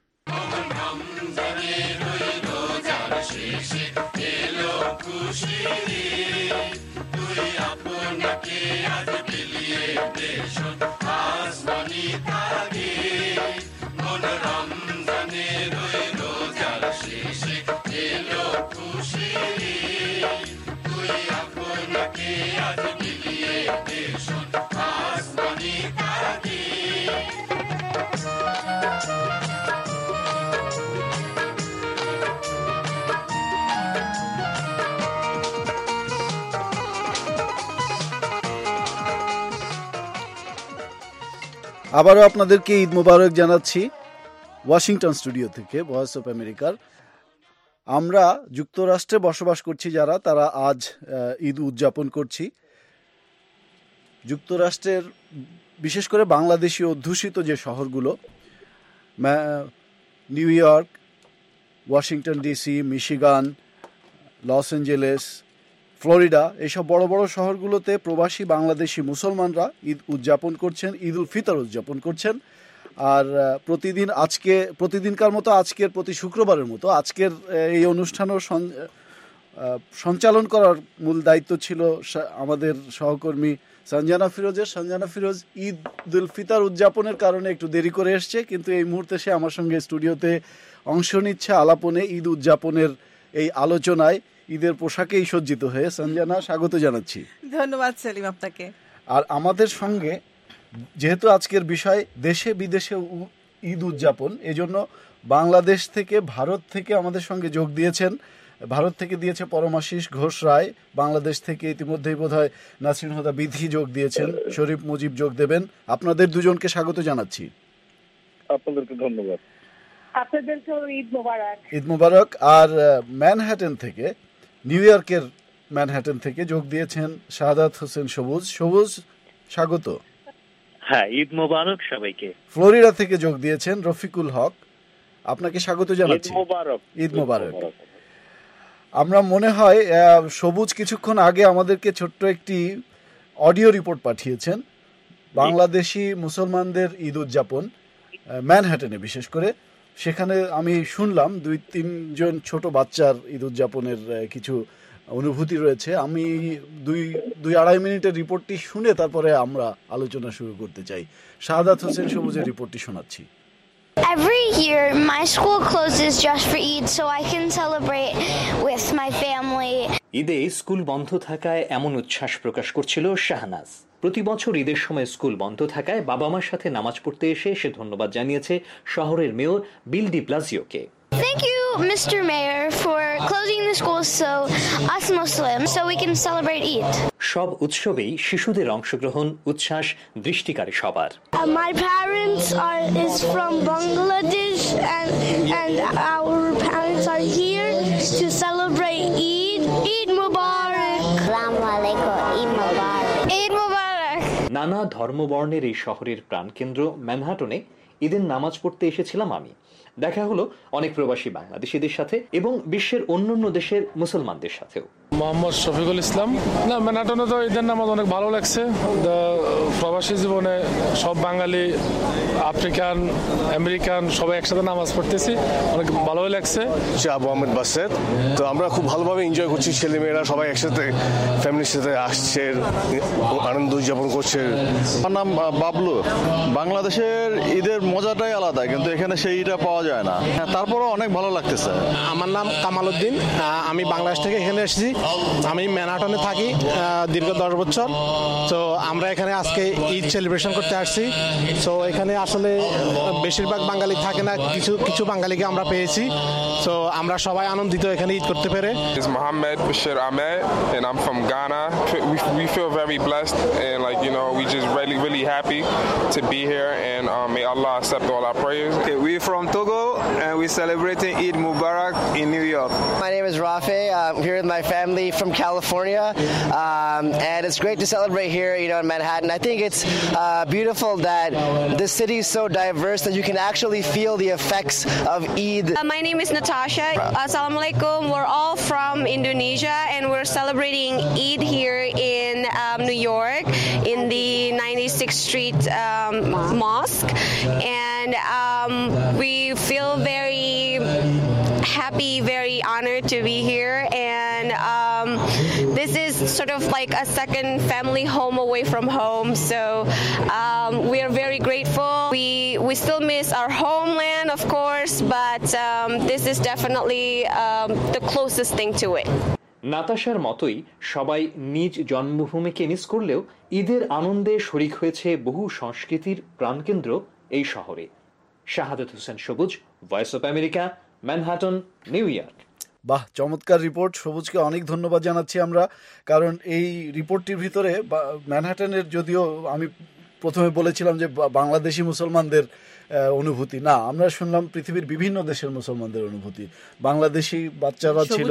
আবারও আপনাদেরকে ঈদ মোবারক জানাচ্ছি ওয়াশিংটন স্টুডিও থেকে, ভয়েস অফ আমেরিকার। আমরা যুক্তরাষ্ট্রে বসবাস করছি যারা, তারা আজ ঈদ উদযাপন করছি। যুক্তরাষ্ট্রের বিশেষ করে বাংলাদেশি অধ্যুষিত যে শহরগুলো, new York, Washington DC, Michigan, Los Angeles, Florida, এইসব বড় বড় শহরগুলোতে প্রবাসী বাংলাদেশি মুসলমানরা ঈদ উদযাপন করছেন, ঈদ উল ফিতর উদযাপন করছেন। আর প্রতিদিন আজকে প্রতিদিনকার মতো আজকের প্রতি শুক্রবারের মতো আজকের এই অনুষ্ঠানও সঞ্চালন করার মূল দায়িত্ব ছিল আমাদের সহকর্মী সঞ্জনা ফিরোজের। সঞ্জনা ফিরোজ ঈদ উল ফিতর উদযাপনের কারণে একটু দেরি করে এসছে, কিন্তু এই মুহূর্তে সে আমার সঙ্গে স্টুডিওতে অংশ নিচ্ছে আলাপনে, ঈদ উদযাপনের এই আলোচনায়, ঈদের পোশাকেই সজ্জিত হয়ে। সঞ্জনা, স্বাগত জানাচ্ছি। ধন্যবাদ সেলিম আপনাকে। আর আমাদের সঙ্গে, যেহেতু আজকের বিষয় দেশে বিদেশে ঈদ উদযাপন, এজন্য বাংলাদেশ থেকে, ভারত থেকে আমাদের সঙ্গে যোগ দিয়েছেন। ভারত থেকে দিয়েছে পরমাশিস ঘোষ রায়, বাংলাদেশ থেকে ইতিমধ্যেই বোধহয় নাসরিন হুদা বিধি যোগ দিয়েছেন, শরীফ মুজিব যোগ দেবেন। আপনাদের দুজনকে স্বাগত জানাচ্ছি। আপনাদেরকে ধন্যবাদ। আপনাদেরকেও ঈদ মোবারক। ঈদ মোবারক। আর ম্যানহাটন থেকে, নিউ ইয়র্কের ম্যানহাটন থেকে যোগ দিয়েছেন শাহাদাত হোসেন সবুজ। সবুজ, স্বাগত। হ্যাঁ, ঈদ মোবারক সবাইকে। ফ্লোরিডা থেকে যোগ দিয়েছেন রফিকুল হক, আপনাকে স্বাগত জানাচ্ছি। ঈদ মোবারক। আমরা মনে হয় সবুজ কিছুক্ষণ আগে আমাদেরকে ছোট্ট একটি অডিও রিপোর্ট পাঠিয়েছেন বাংলাদেশি মুসলমানদের ঈদ উদযাপন ম্যানহাটনে, বিশেষ করে সেখানে আমি শুনলাম দুই তিনজন ছোট বাচ্চার ঈদ উদযাপনের কিছু অনুভূতি রয়েছে। আমি দুই দুই আড়াই মিনিটের রিপোর্টটি শুনে তারপরে আমরা আলোচনা শুরু করতে চাই। শাহাদাত হোসেন সবুজের রিপোর্টটি শোনাচ্ছি। Every year, my school closes just for Eid, so I can celebrate with my family. ঈদে স্কুল বন্ধ থাকায় এমন উচ্ছ্বাস প্রকাশ করছিল শাহনাজ। প্রতি বছর ঈদের সময় স্কুল বন্ধ থাকায় বাবা মার সাথে নামাজ পড়তে এসে সে ধন্যবাদ জানিয়েছে শহরের মেয়র বিল ডি ব্লাজিওকে। Thank you, Mister Mayor, for closing the schools so us Muslims so we can celebrate Eid. সব উৎসবেই শিশুদের অংশগ্রহণ, উচ্ছ্বাস দৃষ্টিকারে সবার। Uh, my parents are is from Bangladesh and and our parents are here to celebrate Eid. Eid Mubarak. Assalamu alaikum. Eid Mubarak. Eid Mubarak. নানা ধর্মবর্ণের এই শহরের প্রাণকেন্দ্র ম্যানহাটনে ঈদের নামাজ পড়তে এসেছিলাম আমি। দেখা হলো অনেক প্রবাসী বাংলাদেশিদের সাথে এবং বিশ্বের অন্যান্য দেশের মুসলমানদের সাথেও। মোহাম্মদ শফিকুল ইসলাম। না, ম্যানহাটনে তো ঈদের নামাজ অনেক ভালো লাগছে। প্রবাসী জীবনে সব বাঙালি, আফ্রিকান, আমেরিকান সবাই একসাথে নামাজ পড়তেছি, অনেক ভালোই লাগছে। আবু আহমেদ বাসেদ। তো আমরা খুব ভালোভাবে এনজয় করছি, ছেলেমেয়েরা সবাই একসাথে ফ্যামিলির সাথে আসছে, আনন্দ উদযাপন করছে। আমার নাম বাবলু। বাংলাদেশের ঈদের মজাটাই আলাদা, কিন্তু এখানে সেইটা পাওয়া যায় না। তারপরও অনেক ভালো লাগতেছে। আমার নাম কামাল উদ্দিন, আমি বাংলাদেশ থেকে এখানে এসেছি। আমি ম্যানহাটনে থাকি দীর্ঘ দশ বছর। তো আমরা এখানে আজকে ঈদ সেলিব্রেশন করতে আসছি। তো এখানে আসলে বেশিরভাগ বাঙালি থাকে না, কিছু কিছু বাঙালিকে আমরা পেয়েছি। তো আমরা সবাই আনন্দিত এখানে ঈদ করতে পেরে। Mohammed Bashir Ahmed and I'm from Ghana. We, we feel very blessed and like you know we just really really happy to be here and um, may Allah accept all our prayers. Okay, we're from Togo and we're celebrating Eid Mubarak in New York. My name is Rafe. I'm here with my family from California, um, and it's great to celebrate here, you know, in Manhattan. I think it's uh, beautiful that the city is so diverse that you can actually feel the effects of Eid. Uh, my name is Natasha. Assalamualaikum. We're all from Indonesia, and we're celebrating Eid here in um, New York in the ninety-sixth Street um, Mosque, and um, we feel very happy, very honored to be here, and um, this is sort of like a second family home away from home, so um, we are very grateful. We we still miss our homeland, of course, but um, this is definitely um, the closest thing to it. নাতাশার মতোই সবাই নিজ জন্মভূমিকে miss করলেও ঈদের আনন্দে শরিক হয়েছে বহু সংস্কৃতির প্রাণকেন্দ্র এই শহরে। Shahadat Hossain Sabuj, voice of America, Manhattan, new York. বাহ, চমৎকার রিপোর্ট। সবুজকে অনেক ধন্যবাদ জানাচ্ছি আমরা, কারণ এই রিপোর্টটির ভিতরে ম্যানহাটনের, যদিও আমি প্রথমে বলেছিলাম যে বাংলাদেশি মুসলমানদের অনুভূতি না, আমরা শুনলাম পৃথিবীর বিভিন্ন দেশের মুসলমানদের অনুভূতি। বাংলাদেশি বাচ্চারা ছিল,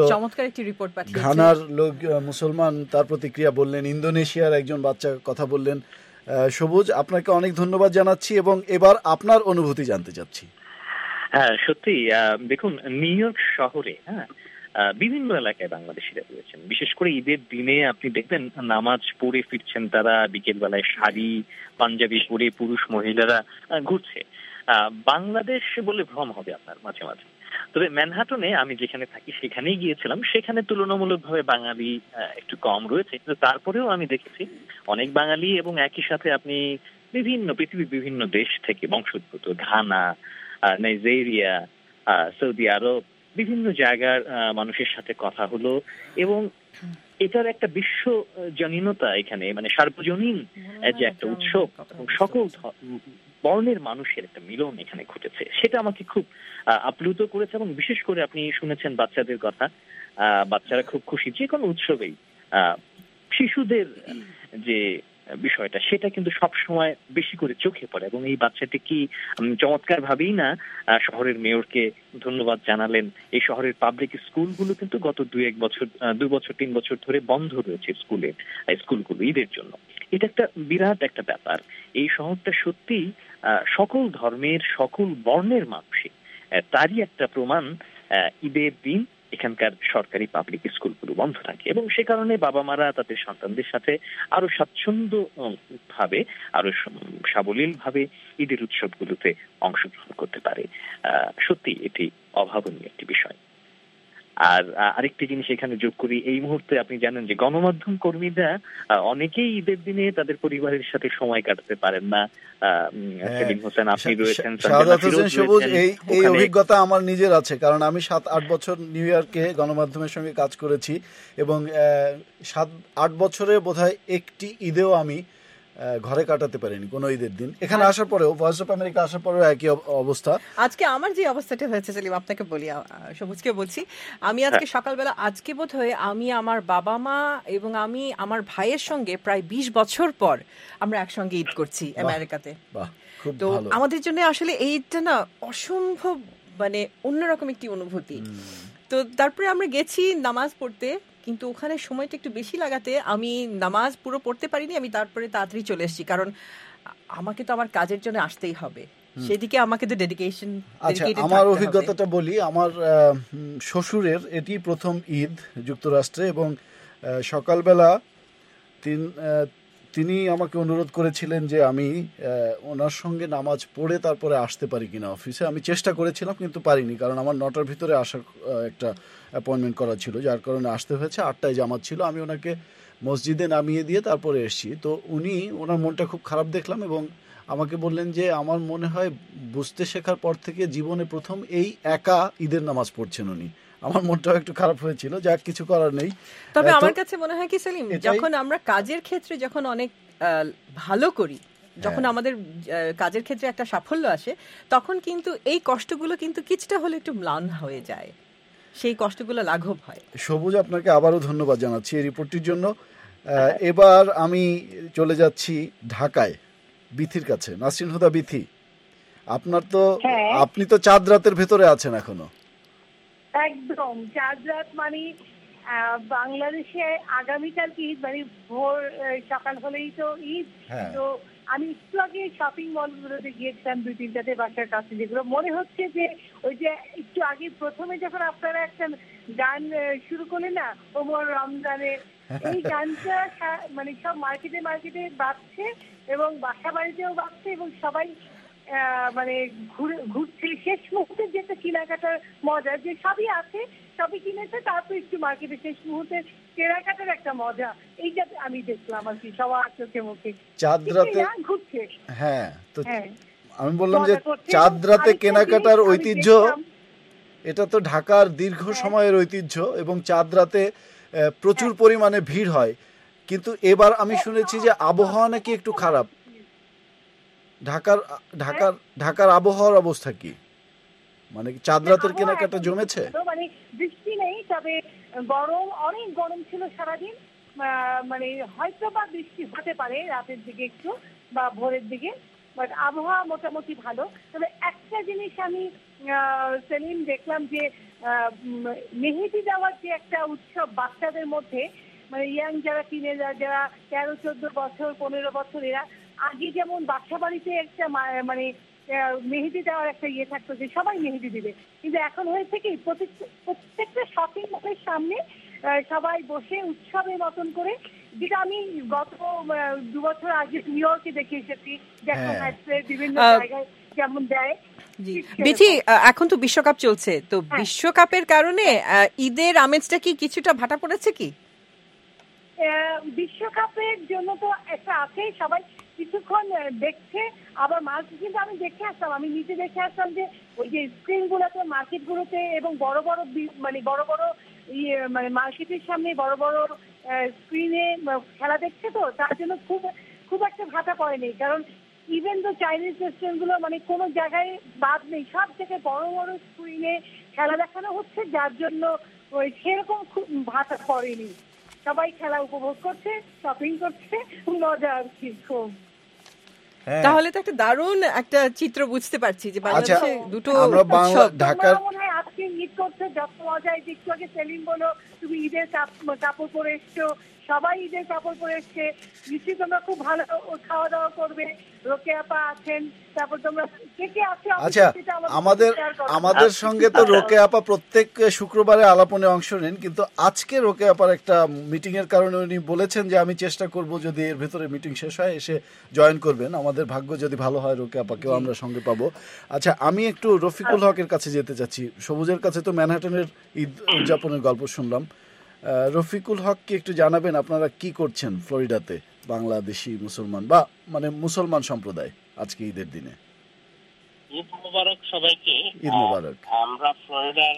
ঘানার লোক মুসলমান, তার প্রতিক্রিয়া বললেন, ইন্দোনেশিয়ার একজন বাচ্চা কথা বললেন। সবুজ, আপনাকে অনেক ধন্যবাদ জানাচ্ছি এবং এবার আপনার অনুভূতি জানতে চাচ্ছি। হ্যাঁ, সত্যি দেখুন, নিউ ইয়র্ক শহরে হ্যাঁ বিভিন্ন এলাকায় বাংলাদেশিরা রয়েছেন। বিশেষ করে ঈদের দিনে আপনি দেখবেন নামাজ পড়ে ফিরছেন তারা, বিকেল বেলায় শাড়ি পাঞ্জাবি পরে পুরুষ মহিলারা ঘুরছে। বাংলাদেশ বলে ভ্রম হবে আপনার মাঝে মাঝে। তবে ম্যানহাটনে আমি যেখানে থাকি সেখানেই গিয়েছিলাম, সেখানে তুলনামূলকভাবে বাঙালি একটু কম রয়েছে, কিন্তু তারপরেও আমি দেখেছি অনেক বাঙালি এবং একই সাথে আপনি বিভিন্ন পৃথিবীর বিভিন্ন দেশ থেকে বংশোদ্ভূত, ঘানা, নাইজেরিয়া, সৌদি আরব, বিভিন্ন জায়গার মানুষের সাথে কথা হলো এবং এটার একটা বিশ্ব জনীনতা এখানে, মানে সার্বজনীন যে একটা উৎসব এবং সকল বর্ণের মানুষের একটা মিলন এখানে ঘটেছে, সেটা আমাকে খুব আপ্লুত করেছে। এবং বিশেষ করে আপনি শুনেছেন বাচ্চাদের কথা, বাচ্চারা খুব খুশি যে কোনো উৎসবেই। শিশুদের যে বিষয়টা সেটা কিন্তু সব সময় বেশি করে চোখে পড়ে এবং এই বাচ্চাটি কি চমৎকার ভাবেই না শহরের মেয়রকে ধন্যবাদ জানালেন। এই শহরের পাবলিক স্কুলগুলো কিন্তু গত দুই এক বছর দুই বছর তিন বছর ধরে বন্ধ রয়েছে স্কুলে স্কুলগুলো ঈদের জন্য। এটা একটা বিরাট একটা ব্যাপার। এই শহরটা সত্যি সকল ধর্মের সকল বর্ণের মানুষই তারই একটা প্রমাণ। ঈদের দিন এখানকার সরকারি পাবলিক স্কুলগুলো বন্ধ থাকে এবং সে কারণে বাবা মারা তাদের সন্তানদের সাথে আরো স্বাচ্ছন্দ্য ভাবে, আরো সাবলীল ভাবে ঈদের উৎসবগুলোতে অংশগ্রহণ করতে পারে। সত্যি এটি অভাবনীয় একটি বিষয়। আর আরেকটি জিনিস এখানে যোগ করি, এই মুহূর্তে আপনি জানেন যে গণমাধ্যম কর্মীরা অনেকেই ঈদের দিনে তাদের পরিবারের সাথে সময় কাটাতে পারেন না। সেলিম হোসেন, আপনি রয়েছেন, শাহাদাত হোসেন সবুজ, এই এই অভিজ্ঞতা আমার নিজের আছে, কারণ আমি সাত আট বছর নিউ ইয়র্কে গণমাধ্যমের সঙ্গে কাজ করেছি এবং সাত আট বছরে বোধহয় একটি ঈদেও আমি ঘরে কাটাতে পারিনি কোনো ঈদের দিন। এখানে আসার পরেও, ভয়েস অফ আমেরিকা আসার পরেও একই অবস্থা। আজকে আমার যে অবস্থাটা হয়েছে সেলিম, আপনাকে বলি, সবুজকে বলছি, আমি আজকে সকালবেলা, আজকে বোধ হয়ে আমি আমার বাবা মা এবং আমি আমার ভাইয়ের সঙ্গে প্রায় বিশ বছর পর আমরা একসঙ্গে ঈদ করছি আমেরিকাতে। তো আমাদের জন্য আসলে এই ঈদটা না অসম্ভব, মানে অন্যরকম একটি অনুভূতি। তো তারপরে আমরা গেছি নামাজ পড়তে, কিন্তু ওখানে সময়টা একটু বেশি লাগাতে আমি নামাজ পুরো পড়তে পারিনি। আমি তারপরে তাড়াতাড়ি চলে এসেছি, কারণ আমাকে তো আমার কাজের জন্য আসতেই হবে, সেদিকে আমাকে তো ডেডিকেশন। আচ্ছা, আমার অভিজ্ঞতাটা বলি। আমার শ্বশুরের এটি প্রথম ঈদ যুক্তরাষ্ট্রে এবং সকালবেলা তিন তিনি আমাকে অনুরোধ করেছিলেন যে আমি ওনার সঙ্গে নামাজ পড়ে তারপরে আসতে পারি কিনা অফিসে। আমি চেষ্টা করেছিলাম কিন্তু পারিনি, কারণ আমার নটার ভিতরে আসার একটা অ্যাপয়েন্টমেন্ট করা ছিল, যার কারণে আসতে হয়েছে। আটটায় জামাত ছিল, আমি ওনাকে মসজিদে নামিয়ে দিয়ে তারপরে এসেছি। তো উনি, ওনার মনটা খুব খারাপ দেখলাম এবং আমাকে বললেন যে আমার মনে হয় বুঝতে শেখার পর থেকে জীবনে প্রথম এই একা ঈদের নামাজ পড়ছেন উনি। আমার মনটাও একটু খারাপ হয়েছিল, যা কিছু করার নেই। তবে আমার কাছে মনে হয় কি সেলিম, যখন আমরা কাজের ক্ষেত্রে যখন অনেক ভালো করি, যখন আমাদের কাজের ক্ষেত্রে একটা সাফল্য আসে, তখন কিন্তু এই কষ্টগুলো কিন্তু কিছুটা হলে একটু ম্লান হয়ে যায়, সেই কষ্টগুলো লাঘব হয়। সবুজ, আপনাকে আবারও ধন্যবাদ জানাচ্ছি এই রিপোর্টটির জন্য। এবার আমি চলে যাচ্ছি ঢাকায়, বিথির কাছে। নাসরিন হুদা বিথি, আপনার তো, আপনি তো চাঁদ রাতের ভেতরে আছেন এখনো। একদম চাঁদ রাত, মানে বাংলাদেশে আগামীকাল কি ঈদ, মানে ভোর সকাল হলেই তো ঈদ। তো আমি একটু আগে শপিং মলগুলোতে গিয়েছিলাম, দুই তিনটাতে বাসার কাছে, যেগুলো মনে হচ্ছে যে ওই যে একটু আগে প্রথমে যখন আপনারা একটা গান শুরু করলেন না, ওমর রমজানের, এই গানটা মানে সব মার্কেটে মার্কেটে বাজছে এবং বাসা বাড়িতেও বাজছে এবং সবাই মানে ঘুরছে। শেষ মুহূর্তে যে একটা কেনাকাটার মজা, যে সবই আছে, সবই কিনেছে, তারপর একটু মার্কেটে শেষ মুহূর্তে কেনাকাটার একটা মজা, এইটা আমি দেখলাম আর কি সবার চোখে মুখে। চাঁদ রাতে ঘুরছে। হ্যাঁ, তো আমি বললাম যে চাঁদ রাতে কেনাকাটার ঐতিহ্য, এটা তো ঢাকার দীর্ঘ সময়ের ঐতিহ্য এবং চাঁদ রাতে প্রচুর পরিমাণে ভিড় হয়। কিন্তু এবার আমি শুনেছি যে আবহাওয়া নাকি একটু খারাপ। ঢাকার ঢাকার ঢাকার আবহাওয়ার অবস্থা কি? মানে চাঁদ রাতের কেনাকাটা জমেছে? মানে বৃষ্টি নেই, তবে গরম, অনেক গরম ছিল সারাদিন। মানে হয়তো বা বৃষ্টি হতে পারে রাতের দিকে একটু বা ভোরের দিকে, বাট আবহাওয়া মোটামুটি ভালো। তবে একটা জিনিস আমি সেলিম দেখলাম যে মেহেদি দেওয়ার যে একটা উৎসব বাচ্চাদের মধ্যে, মানে ইয়াং যারা টিনেজার, যারা তেরো চোদ্দ বছর পনেরো বছর, এরা আগে যেমন বাসা বাড়িতে একটা মানে মেহেদি দেওয়ার একটা ইয়ে থাকতো যে সবাই মেহেদি দিবে, কিন্তু এখন হয়েছে কি প্রত্যেকটা শপিং মলের সামনে সবাই বসে উৎসবের মতন করে, যেটা আমি গত দু বছর আগে নিউ ইয়র্কে দেখে এসেছি, জ্যাকসন হাইটসের বিভিন্ন জায়গায় যেমন দেয়। বিথি, এখন তো বিশ্বকাপ চলছে, তো বিশ্বকাপের কারণে ঈদের আমেজটা কি কিছুটা ভাটা পড়েছে কি? বিশ্বকাপের জন্য তো একটা আছে, সবাই কিছুক্ষণ দেখছে, আবার মাঝে কিন্তু আমি দেখে আসলাম, আমি নিজে দেখে আসলাম যে ওই যে স্ক্রিন গুলোতে মার্কেট গুলোতে এবং বড় বড় মানে বড় বড় ইয়ে মানে মার্কেটের সামনে বড় বড় স্ক্রিনে খেলা দেখছে, তো তার জন্য খুব খুব একটা ভাটা পড়েনি। কারণ ইভেন তো চাইনিজ রেস্টুরেন্ট গুলো মানে কোনো জায়গায় বাদ নেই, সব জায়গায় বড় বড় স্ক্রিনে খেলা দেখানো হচ্ছে, যার জন্য ওই সেরকম খুব ভাটা পড়েনি। সবাই খেলা উপভোগ করছে, শপিং করছে, মজা আর কি খুব। তাহলে তো একটা দারুণ একটা চিত্র বুঝতে পারছি যে বাংলাদেশে দুটো ঢাকার মনে হয় আজকে ঈদ করছে যত মজা। একটু আগে সেলিম বলো তুমি ঈদের কাপড় পরে এসছো, সবাই ঈদের কাপড় পরে এসছে, নিশ্চয়ই তোমরা খুব ভালো খাওয়া দাওয়া করবে। রোকে আপা আছেন, তারপর তোমরা কে কে আছো? আচ্ছা, আমাদের আমাদের সঙ্গে তো রোকে আপা প্রত্যেক শুক্রবারে আলাপনে অংশ নেন, কিন্তু আজকে রোকে আপার একটা মিটিং এর কারণে উনি বলেছেন যে আমি চেষ্টা করব যদি এর ভেতরে মিটিং শেষ হয় এসে জয়েন করবেন। আমাদের ভাগ্য যদি ভালো হয় রোকে আপাকেও আমরা সঙ্গে পাবো। আচ্ছা, আমি একটু রফিকুল হকের কাছে যেতে চাচ্ছি। সবুজের কাছে তো ম্যানহাটনের ঈদ উদযাপনের গল্প শুনলাম। রফিকুল হক কি একটু জানাবেন আপনারা কি করছেন ফ্লোরিডাতে, বাংলাদেশি মুসলমান বা মানে মুসলমান সম্প্রদায় আজকে ঈদের দিনে? ঈদ মোবারক সবাইকে। ঈদ মোবারক। আমরা ফ্লোরিডার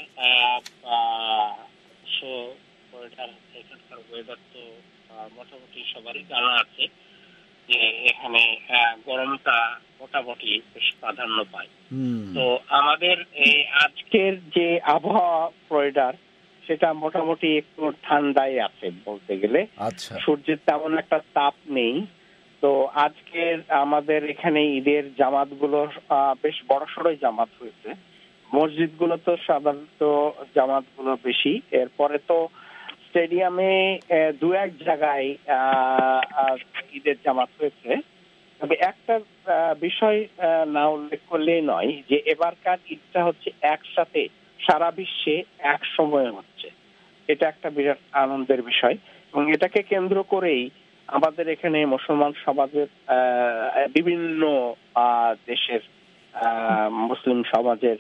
ফ্লোরিডার এখানকার ওয়েদার তো মোটামুটি সবারই জানা আছে যে এখানে গরমটা মোটামুটি বেশ প্রাধান্য পায়। তো আমাদের এই আজকের যে আবহাওয়া ফ্লোরিডার সেটা মোটামুটি একটু ঠান্ডায় আছে বলতে গেলে। আচ্ছা, সূর্যের তেমন একটা তাপ নেই। তো আজকের আমাদের এখানে ঈদের জামাত গুলো বেশ বড়সড়ই জামাত হয়েছে। মসজিদ গুলো তো সাধারণত জামাত গুলো বেশি, এরপরে তো স্টেডিয়ামে দু এক জায়গায় ঈদের জামাত হয়েছে। তবে একটা বিষয় না উল্লেখ করলেই নয় যে এবারকার ঈদটা হচ্ছে একসাথে সারা বিশ্বে এক সময়ে হচ্ছে। এটা একটা বিরাট আনন্দের বিষয় এবং এটাকে কেন্দ্র করেই আমাদের এখানে মুসলমান সমাজের বিভিন্ন দেশের মুসলিম সমাজের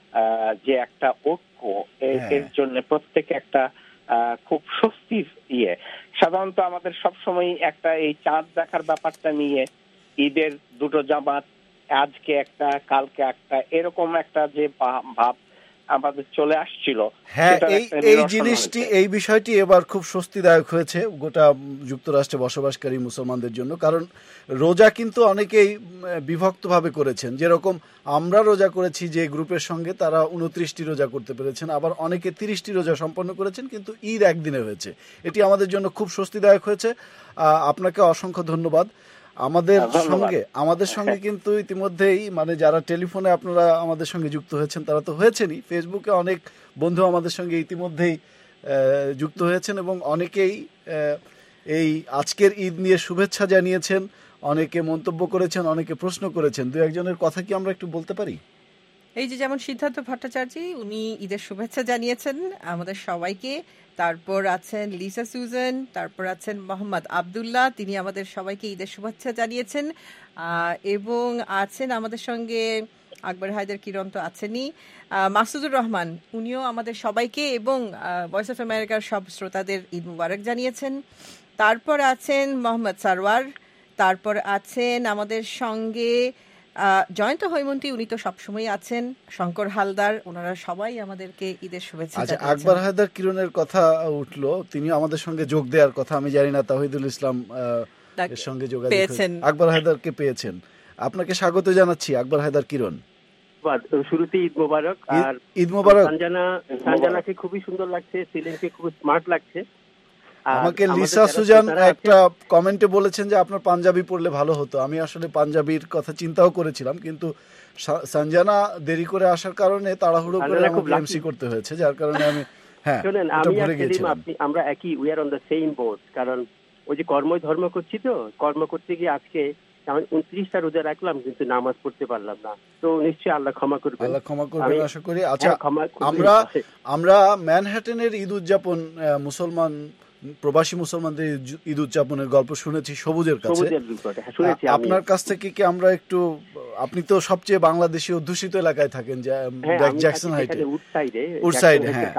যে একটা ঐক্য, এর জন্য প্রত্যেকে একটা খুব স্বস্তির ইয়ে। সাধারণত আমাদের সবসময় একটা এই চাঁদ দেখার ব্যাপারটা নিয়ে ঈদের দুটো জামাত, আজকে একটা কালকে একটা, এরকম একটা যে ভাব আমাদের চলে আসছিল। হ্যাঁ, এই এই জিনিসটি এই বিষয়টি এবার খুব স্বস্তিদায়ক হয়েছে গোটা যুক্তরাষ্ট্রে বসবাসকারী মুসলমানদের জন্য। কারণ রোজা কিন্তু অনেকেই বিভক্তভাবে করেছেন, যেরকম আমরা রোজা করেছি যে গ্রুপের সঙ্গে তারা উনত্রিশটি রোজা করতে পেরেছেন, আবার অনেকে তিরিশটি রোজা সম্পন্ন করেছেন, কিন্তু ঈদ একদিনে হয়েছে। এটি আমাদের জন্য খুব স্বস্তিদায়ক হয়েছে। আপনাকে অসংখ্য ধন্যবাদ। আমাদের সঙ্গে আমাদের সঙ্গে কিন্তু ইতিমধ্যেই মানে যারা টেলিফোনে আপনারা আমাদের সঙ্গে যুক্ত হয়েছেন তারা তো হয়েছেনই, ফেসবুকে অনেক বন্ধু আমাদের সঙ্গে ইতিমধ্যেই যুক্ত হয়েছেন এবং অনেকেই এই আজকের ঈদ নিয়ে শুভেচ্ছা জানিয়েছেন, অনেকে মন্তব্য করেছেন, অনেকে প্রশ্ন করেছেন। দু একজনের কথা কি আমরা একটু বলতে পারি? এই যে যেমন সিদ্ধার্থ ভট্টাচার্য, উনি ঈদের শুভেচ্ছা জানিয়েছেন আমাদের সবাইকে। তারপর আছেন লিসা সুজন, তারপর আছেন মোহাম্মদ আবদুল্লাহ, তিনি আমাদের সবাইকে ঈদের শুভেচ্ছা জানিয়েছেন। এবং আছেন আমাদের সঙ্গে আকবর হায়দার কিরণ তো আছেনই, মাসুদুর রহমান, উনিও আমাদের সবাইকে এবং ভয়েস অফ আমেরিকার সব শ্রোতাদের ঈদ মুবারক জানিয়েছেন। তারপর আছেন মোহাম্মদ সারওয়ার, তারপর আছেন আমাদের সঙ্গে জয়ন্ত হৈমন্তী, উনি তো সবসময় আছেন, শঙ্কর হালদার, ওনারা সবাই আমাদেরকে ঈদের শুভেচ্ছা জানিয়েছেন। আকবর হায়দার কিরণের কথা উঠলো, তিনি আমাদের সঙ্গে যোগ দেওয়ার কথা, আমি জানি না তাহিদুল ইসলাম এর সঙ্গে যোগাযোগ পেয়েছেন, আকবর হায়দারকে পেয়েছেন। আপনাকে স্বাগত জানাচ্ছি আকবর হায়দার কিরণ। শুরুতে ঈদ মোবারক। আর ঈদ মোবারক। সঞ্জনা সঞ্জনাকে খুবই সুন্দর লাগছে, সেলিমকে খুব স্মার্ট লাগছে। আমাকে লিসা সুজান একটা কমেন্টে বলেছেন যে আপনার পাঞ্জাবি পড়লে ভালো হতো। আমি আসলে পাঞ্জাবির কথা চিন্তাও করেছিলাম, কিন্তু সঞ্জনা দেরি করে আসার কারণে তাড়াহুড়ো করে আমাকে এমসি করতে হয়েছে, যার কারণে আমি হ্যাঁ শুনেন আমি আর সেলিম আপনি আমরা একই, we are on the same boat. কারণ ওই যে কর্মই ধর্ম করছি, তো কর্ম করতে গিয়ে আজকে আমি উনত্রিশটা রোজা রাখলাম কিন্তু নামাজ পড়তে পারলাম না। তো নিশ্চয়ই আল্লাহ ক্ষমা করবেন, আল্লাহ ক্ষমা করবেন আশা করি। আচ্ছা, আমরা আমরা ম্যানহাটনের ঈদ উদযাপন মুসলমান প্রবাসী মুসলমানদের ঈদ উদযাপনের গল্প শুনেছি সবুজের কাছে। আপনার কাছ থেকে কি আমরা একটু, আপনি তো সবচেয়ে বাংলাদেশি অধ্যুষিত এলাকায় থাকেন, জ্যাকসন হাইটে, উড সাইডে। হ্যাঁ,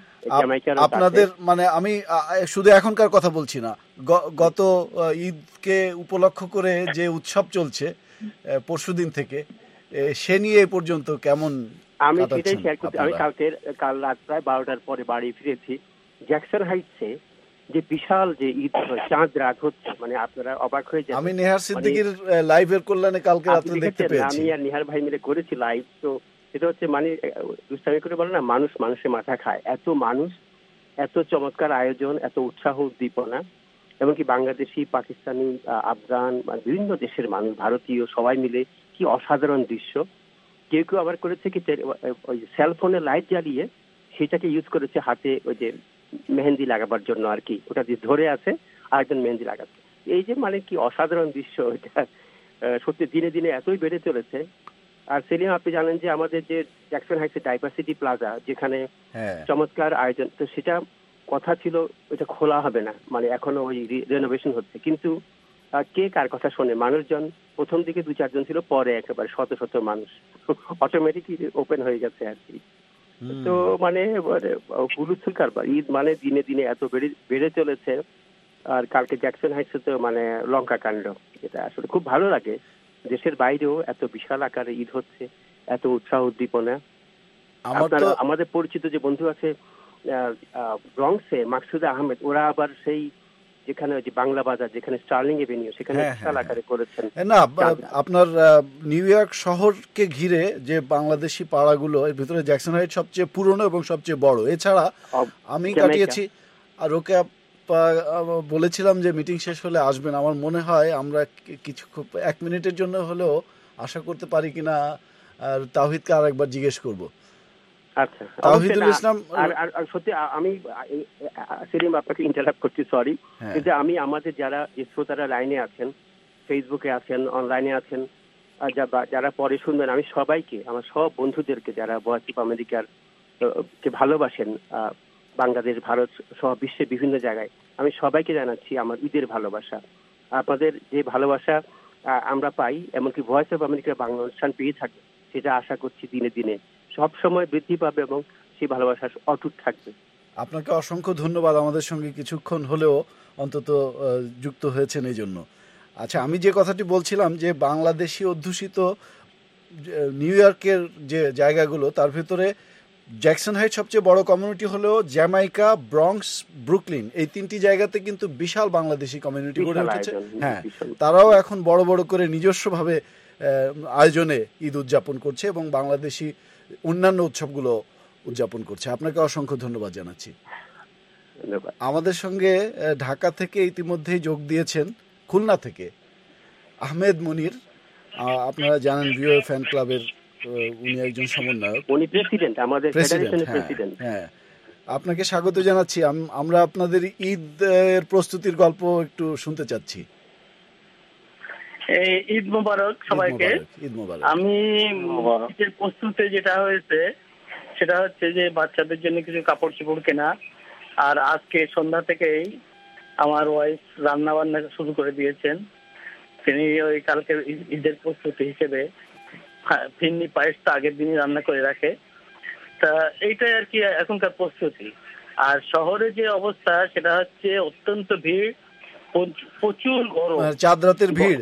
আপনাদের মানে আমি শুধু এখনকার কথা বলছি না, গত ঈদকে উপলক্ষ করে যে উৎসব চলছে পরশুদিন থেকে, সে নিয়ে এ পর্যন্ত কেমন? আমি সেটাই শেয়ার করতে, আমি কালকে কাল রাত প্রায় বারোটার পরে বাড়ি ফিরেছি। জ্যাকসন হাইটসে যে বিশাল যে ঈদ চাঁদ রাত হচ্ছে, মানে আপনারা অবাক হয়ে যাবেন। আমি নেহার সিদ্দিকীর লাইভের কল্যাণে কালকে রাতে দেখতে পেয়েছি। আমি আর নিহার ভাই মিলে করেছি লাইভ। তো সেটা হচ্ছে মানে দুষ্টামি করে বলে না, মানুষ মানুষের মাথা খায়। এত মানুষ, এত চমৎকার আয়োজন, এত উৎসাহ উদ্দীপনা, এমনকি বাংলাদেশি, পাকিস্তানি, আফগান, বিভিন্ন দেশের মানুষ, ভারতীয়, সবাই মিলে কি অসাধারণ দৃশ্য। কেউ কেউ আবার করেছে কি ওই সেলফোনে লাইট জ্বালিয়ে সেটাকে ইউজ করেছে হাতে ওই যে মেহেন্দি লাগাবার জন্য আর কি, ওটা দিয়ে ধরে আছে আরেকজন মেহেন্দি লাগাচ্ছে। এই যে মানে কি অসাধারণ দৃশ্য, এটা সত্যি দিনে দিনে এতই বেড়ে চলেছে। আর সেলিম, আপনি জানেন যে আমাদের যে জ্যাকসন হাইটসে ডাইভার্সিটি প্লাজা, যেখানে চমৎকার আয়োজন, তো সেটা কথা ছিল ওইটা খোলা হবে না, মানে এখনো ওই রেনোভেশন হচ্ছে। কিন্তু কে কার কথা শোনে? মানুষজন প্রথম দিকে দু চারজন ছিল, পরে একেবারে শত শত মানুষ, অটোমেটিকলি ওপেন হয়ে গেছে আর কি। তো মানে হুলুস্থুল কারবার, ঈদ মানে দিনে দিনে এত বেড়ে বেড়ে চলেছে। আর কালকে জ্যাকসন হাইটসে তো মানে লঙ্কা কাণ্ড, এটা আসলে খুব ভালো লাগে। দেশের বাইরেও এত বিশাল আকারে ঈদ হচ্ছে, এত উৎসাহ উদ্দীপনা। আপনারা আমাদের পরিচিত যে বন্ধু আছে ব্রঙ্কসে, মাকসুদা আহমেদ, ওরা আবার সেই যেখানে যে বাংলা বাজার, যেখানে স্টার্লিং এভিনিউ, সেখানে বিশাল আকারে করেছেন। না, আপনার নিউ ইয়র্ক শহরকে ঘিরে যে বাংলাদেশি পাড়াগুলো, এর ভিতরে জ্যাকসন হাইট সবচেয়ে পুরনো এবং সবচেয়ে বড়। এছাড়া আমি কাটিয়েছি, আর ওকে বলেছিলাম যে মিটিং শেষ হলে আসবেন। আমার মনে হয় আমরা কিছু এক মিনিটের জন্য হলেও আশা করতে পারি কিনা, আর তাওহিদকে আর একবার জিজ্ঞেস করবো। আচ্ছা, তাওহিদুল ইসলাম। আর সত্যি আমি সেলিম আপনাকে ইন্টারাপ্ট করছি, সরি, কিন্তু আমি আমাদের যারা শ্রোতারা লাইনে আছেন, ফেসবুকে আছেন, অনলাইনে আছেন, যারা পরে শুনবেন, আমি সবাইকে, আমার সব বন্ধুদেরকে যারা ভয়েস অফ আমেরিকার কে ভালোবাসেন, বাংলাদেশ, ভারত সহ বিশ্বের বিভিন্ন জায়গায়, আমি সবাইকে জানাচ্ছি আমার ঈদের ভালোবাসা। আপনাদের যে ভালোবাসা আমরা পাই, এমনকি ভয়েস অফ আমেরিকার বাংলা অনুষ্ঠান পেয়ে থাকি, সেটা আশা করছি দিনে দিনে সব সময় বৃদ্ধি পাবে এবং সেই ভালোবাসা অটুট থাকবে। আপনাকে অসংখ্য ধন্যবাদ আমাদের সঙ্গে কিছুক্ষণ হলেও অন্তত যুক্ত হয়েছেন এই জন্য। আচ্ছা, আমি যে কথাটি বলছিলাম যে বাংলাদেশি অধ্যুষিত নিউ ইয়র্কের যে জায়গাগুলো, তার ভিতরে জ্যাকসন হাইট সবচেয়ে বড় কমিউনিটি হলেও জ্যামাইকা, ব্রঙ্কস, ব্রুকলিন, এই তিনটি জায়গাতে কিন্তু বিশাল বাংলাদেশি কমিউনিটি গড়ে উঠেছে। হ্যাঁ, তারাও এখন বড় বড় করে নিজস্বভাবে আয়োজনে ঈদ উদযাপন করছে এবং বাংলাদেশি অন্যান্য উৎসবগুলো উদযাপন করছে। আপনাকে অসংখ্য ধন্যবাদ জানাচ্ছি। আমাদের সঙ্গে ঢাকা থেকে ইতিমধ্যেই যোগ দিয়েছেন খুলনা থেকে আহমেদ মনির। আপনারা জানেন ভিও ফ্যান ক্লাবের উনি একজন সমন্বয়ক, উনি প্রেসিডেন্ট, আমাদের ফেডারেশনের প্রেসিডেন্ট। হ্যাঁ, আপনাকে স্বাগত জানাচ্ছি। আমরা আপনাদের ঈদ এর প্রস্তুতির গল্প একটু শুনতে চাচ্ছি। ঈদ মোবারক সবাইকে। ঈদ মোবারক। আমি ঈদের প্রস্তুতি যেটা হয়েছে সেটা হচ্ছে যে বাচ্চাদের জন্য কিছু কাপড় চোপড় কেনা, আর আজকে সন্ধ্যা থেকেই আমার ওয়াইফ রান্না বান্না শুরু করে দিয়েছেন। তিনি ওই কালকে ঈদের প্রস্তুতি হিসেবে ফিরনি পায়েসটা আগের দিনই রান্না করে রাখে। তা এইটাই আর কি এখনকার প্রস্তুতি। আর শহরে যে অবস্থা সেটা হচ্ছে অত্যন্ত ভিড়, প্রচুর গরম, চাঁদ রাতের ভিড়,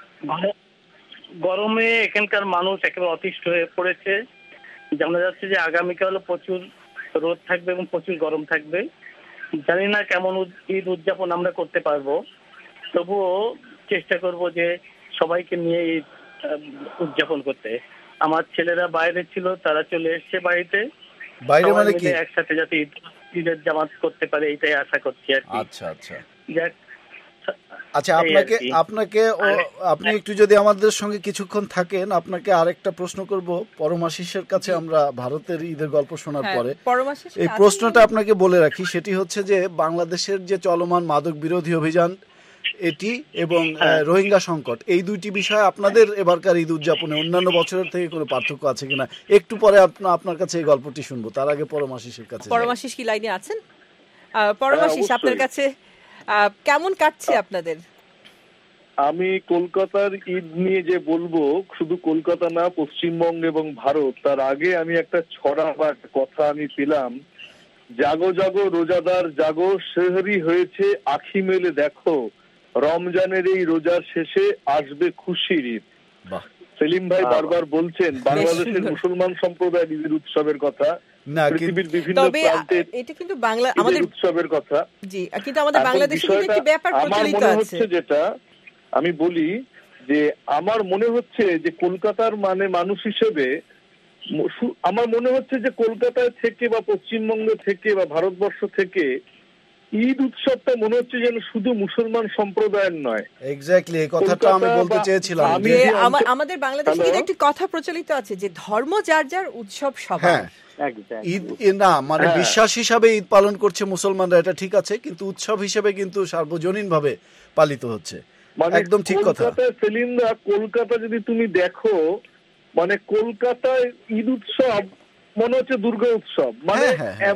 গরমে এখানকার মানুষ একেবারে অতিষ্ঠ হয়ে পড়েছে। জানা যাচ্ছে যে আগামীকালও প্রচুর রোদ থাকবে এবং প্রচুর গরম থাকবে। জানি না কেমন ঈদ উদযাপন আমরা করতে পারবো, তবুও চেষ্টা করব যে সবাইকে নিয়ে ঈদ উদযাপন করতে। আমার ছেলেরা বাইরে ছিল, তারা চলে এসছে বাড়িতে, বাইরে মানে কি একসাথে যাতে ঈদের জামাত করতে পারে এইটাই আশা করছি আর কি। আচ্ছা আচ্ছা যাক, আচ্ছা, আপনাকে আপনাকে আপনি একটু যদি আমাদের সঙ্গে কিছুক্ষণ থাকেন, আপনাকে আরেকটা প্রশ্ন করব পরমাশিসের কাছে। আমরা ভারতের ঈদের গল্প শোনার পরে এই প্রশ্নটা আপনাকে বলে রাখি, সেটি হচ্ছে যে বাংলাদেশের যে চলমান মাদক বিরোধী অভিযান এটি এবং রোহিঙ্গা সংকট, এই দুইটি বিষয় আপনাদের এবারকার ঈদ উদযাপনে অন্যান্য বছরের থেকে কোনো পার্থক্য আছে কিনা, একটু পরে আপনার কাছে এই গল্পটি শুনবো। তার আগে পরমাশিসের কাছে। পরমাশিস কি লাইনে আছেন? পরমাশিস, আপনার কাছে কেমন কাটছে আপনাদের? আমি কলকাতার ঈদ নিয়ে যে বলবো, শুধু কলকাতা না, পশ্চিমবঙ্গ এবং ভারত, তার আগে আমি একটা ছড়া বা কথা আমি পেলাম, জাগো জাগো রোজাদার জাগো, সেহরি হয়েছে আখি মেলে দেখো, রমজানের এই রোজার শেষে আসবে খুশির ঈদ। সেলিম ভাই বারবার বলছেন বাংলাদেশের মুসলমান সম্প্রদায়ের ঈদের উৎসবের কথা, পৃথিবীর বিভিন্ন প্রান্তের এটা কিন্তু বাংলা আমাদের উৎসবের কথা। জি, কিন্তু আমাদের বাংলাদেশে কিন্তু একটি ব্যাপার প্রচলিত আছে। আমার মনে হচ্ছে, যেটা আমি বলি যে আমার মনে হচ্ছে যে কলকাতার মানে মানুষ হিসেবে আমার মনে হচ্ছে যে কলকাতায় থেকে বা পশ্চিমবঙ্গ থেকে বা ভারতবর্ষ থেকে ঈদ উৎসবটা মনে হচ্ছে যেন শুধু মুসলমান সম্প্রদায়ের নয়। এক্স্যাক্টলি, এই কথাটা আমি বলতে চেয়েছিলাম। আমাদের বাংলাদেশে কিন্তু একটি কথা প্রচলিত আছে যে ধর্ম যার যার, উৎসব সবার। ঈদ না মানে বিশ্বাস হিসাবে ঈদ পালন করছে মুসলমানরা, এটা ঠিক আছে, কিন্তু উৎসব হিসেবে কিন্তু সার্বজনীন ভাবে পালিত হচ্ছে। একদম ঠিক কথা। সেলিমরা, কলকাতা যদি তুমি দেখো, মানে কলকাতায় ঈদ উৎসব মনে হচ্ছে দুর্গা উৎসব, মানে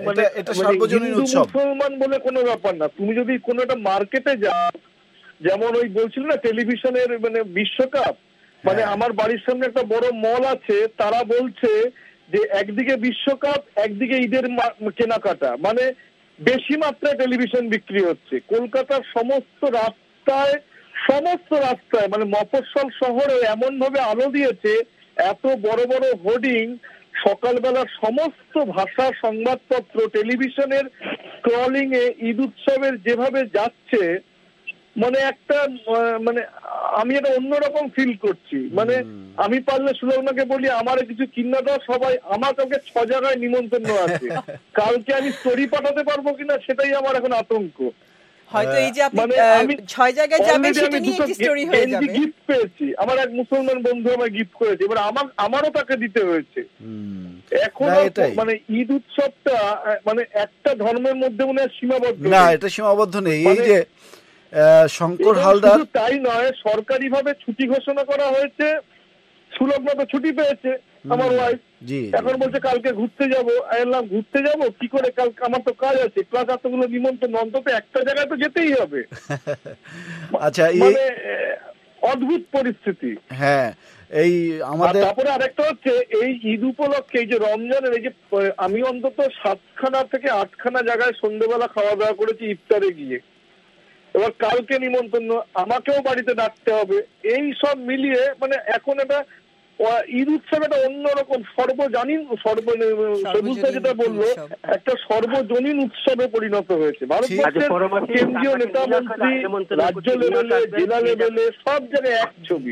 মুসলমান বলে কোনো ব্যাপার না। তুমি যদি কোনো একটা মার্কেটে যাও, যেমন ওই বলছিল না টেলিভিশনের মানে বিশ্বকাপ, মানে আমার বাড়ির সামনে একটা বড় মল আছে, তারা বলছে যে একদিকে বিশ্বকাপ, একদিকে ঈদের কেনাকাটা, মানে বেশি মাত্রায় টেলিভিশন বিক্রি হচ্ছে। কলকাতার সমস্ত রাস্তায় সমস্ত রাস্তায় মানে মফস্বল শহরে এমন ভাবে আলো দিয়েছে, এত বড় বড় হোর্ডিং, সকালবেলা সমস্ত ভাষার সংবাদপত্র, টেলিভিশনের স্ক্রলিং এ ঈদ উৎসবের যেভাবে যাচ্ছে, মানে একটা মানে আমি এটা অন্যরকম ফিল করছি। মানে আমি পারলে সুলগ্নাকে বলি আমার কিছু কিনা দাও, সবাই আমার কাউকে ছ জায়গায় নিমন্ত্রণ আছে, কালকে আমি স্টোরি পাঠাতে পারবো কিনা সেটাই আমার এখন আতঙ্ক। হয়তো এই যে আপনি ছয় জায়গায় যাবেন সেটা নিয়ে একটি স্টোরি হয়ে যাবে। গিফট পেয়েছি, আমার এক মুসলমান বন্ধু আমায় গিফট করেছে, এবার আমার আমারও তাকে দিতে হয়েছে। এখন মানে ঈদ উৎসবটা মানে একটা ধর্মের মধ্যে মনে হয় সীমাবদ্ধ না, এটা সীমাবদ্ধ নেই। এই যে শঙ্কর হালদার, তাই নয়, সরকারি ভাবে ছুটি ঘোষণা করা হয়েছে, সুলগ্ন তো ছুটি পেয়েছে আমার ওয়াইফ, এখন বলছে কালকে ঘুরতে যাবো। এলাম ঘুরতে যাবো কি করে, কালকে আমার তো কাজ আছে, প্লাস এতগুলো নিমন্ত্রণ, অন্তত একটা জায়গায় তো যেতেই হবে। আচ্ছা, মানে অদ্ভুত পরিস্থিতি। হ্যাঁ, এই আমাদের তারপরে আরেকটা হচ্ছে এই ঈদ উপলক্ষে এই যে রমজানের এই যে আমি অন্তত সাতখানা থেকে আটখানা জায়গায় সন্ধ্যেবেলা খাওয়া দাওয়া করেছি ইফতারে গিয়ে, এবার কালকে নিমন্ত্রণ, আমাকেও বাড়িতে ডাকতে হবে, এই সব মিলিয়ে মানে এখন এটা ঈদ উৎসব একটা অন্যরকম সর্বজনীন সর্ব সবুজটা যেটা বললো একটা সর্বজনীন উৎসবে পরিণত হয়েছে। ভারতবর্ষের কেন্দ্রীয় নেতা মন্ত্রী, রাজ্য লেভেলে, জেলা লেভেলে সব জায়গায় এক ছবি।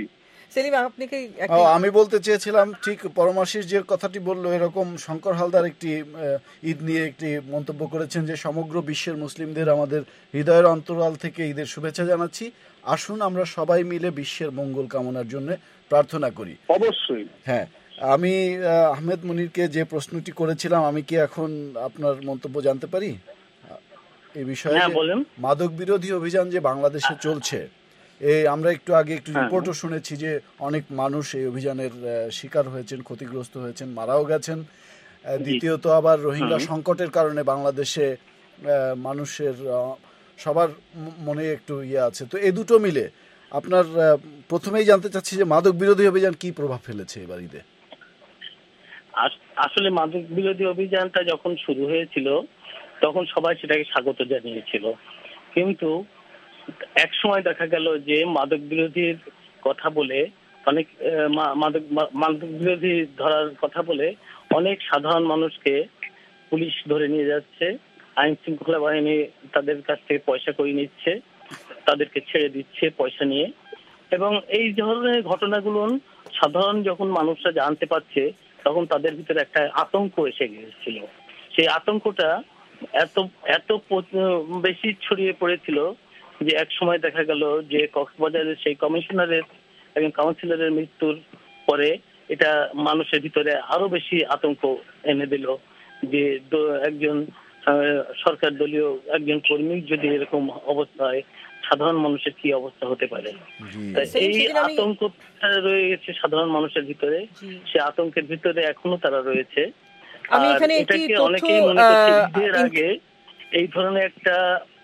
আমি বলতে চেয়েছিলাম ঠিক পরমাশিস যে কথাটি বললো, এরকম শঙ্কর হালদার একটি ঈদ নিয়ে একটি মন্তব্য করেছেন যে সমগ্র বিশ্বের মুসলিমদের আমাদের হৃদয়ের অন্তরাল থেকে ঈদের শুভেচ্ছা জানাচ্ছি, আসুন আমরা সবাই মিলে বিশ্বের মঙ্গল কামনার জন্য প্রার্থনা করি। অবশ্যই। হ্যাঁ, আমি আহমেদ মুনিরকে যে প্রশ্নটি করেছিলাম, আমি কি এখন আপনার মন্তব্য জানতে পারি এই বিষয়ে? মাদক বিরোধী অভিযান যে বাংলাদেশে চলছে, এই আমরা একটু আগে একটু রিপোর্টও শুনেছি যে অনেক মানুষ এই অভিযানের শিকার হয়েছেন, ক্ষতিগ্রস্ত হয়েছেন, মারাও গেছেন। দ্বিতীয়ত আবার রোহিঙ্গা সংকটের কারণে বাংলাদেশে মানুষের সবার মনে একটু ইয়ে আছে। তো এই দুটো মিলে আপনার প্রথমেই জানতে চাচ্ছি যে মাদক বিরোধী অভিযান কি প্রভাব ফেলেছে এবার ঈদে? আসলে মাদক বিরোধী অভিযানটা যখন শুরু হয়েছিল তখন সবাই সেটাকে স্বাগত জানিয়েছিল, কিন্তু এক সময় দেখা গেল যে মাদক বিরোধীর কথা বলে অনেক মাদক মাদক বিরোধী ধরার কথা বলে অনেক সাধারণ মানুষকে পুলিশ ধরে নিয়ে যাচ্ছে, আইন শৃঙ্খলা বাহিনী তাদের কাছ থেকে পয়সা করে নিচ্ছে, তাদেরকে ছেড়ে দিচ্ছে পয়সা নিয়ে। এবং এই ধরনের ঘটনাগুলো সাধারণ যখন মানুষরা জানতে পারছে তখন তাদের ভিতরে একটা আতঙ্ক এসে গিয়েছিল। সেই আতঙ্কটা এত এত বেশি ছড়িয়ে পড়েছিল যে এক সময় দেখা গেল যে কক্সবাজারের সেই কমিশনারের একজন কাউন্সিলরের মৃত্যুর পরে এটা মানুষের ভিতরে আরো বেশি আতঙ্ক এনে দিল যে একজন সরকার দলীয় একজন কর্মী যদি এরকম অবস্থা হয় সাধারণ মানুষের কি অবস্থা হতে পারে। এই আতঙ্কটা রয়ে গেছে সাধারণ মানুষের ভিতরে, সে আতঙ্কের ভিতরে এখনো তারা রয়েছে। আমি এখানে একটি তথ্য অনেকেই মনে করছে ঈদের আগে এই ধরনের একটা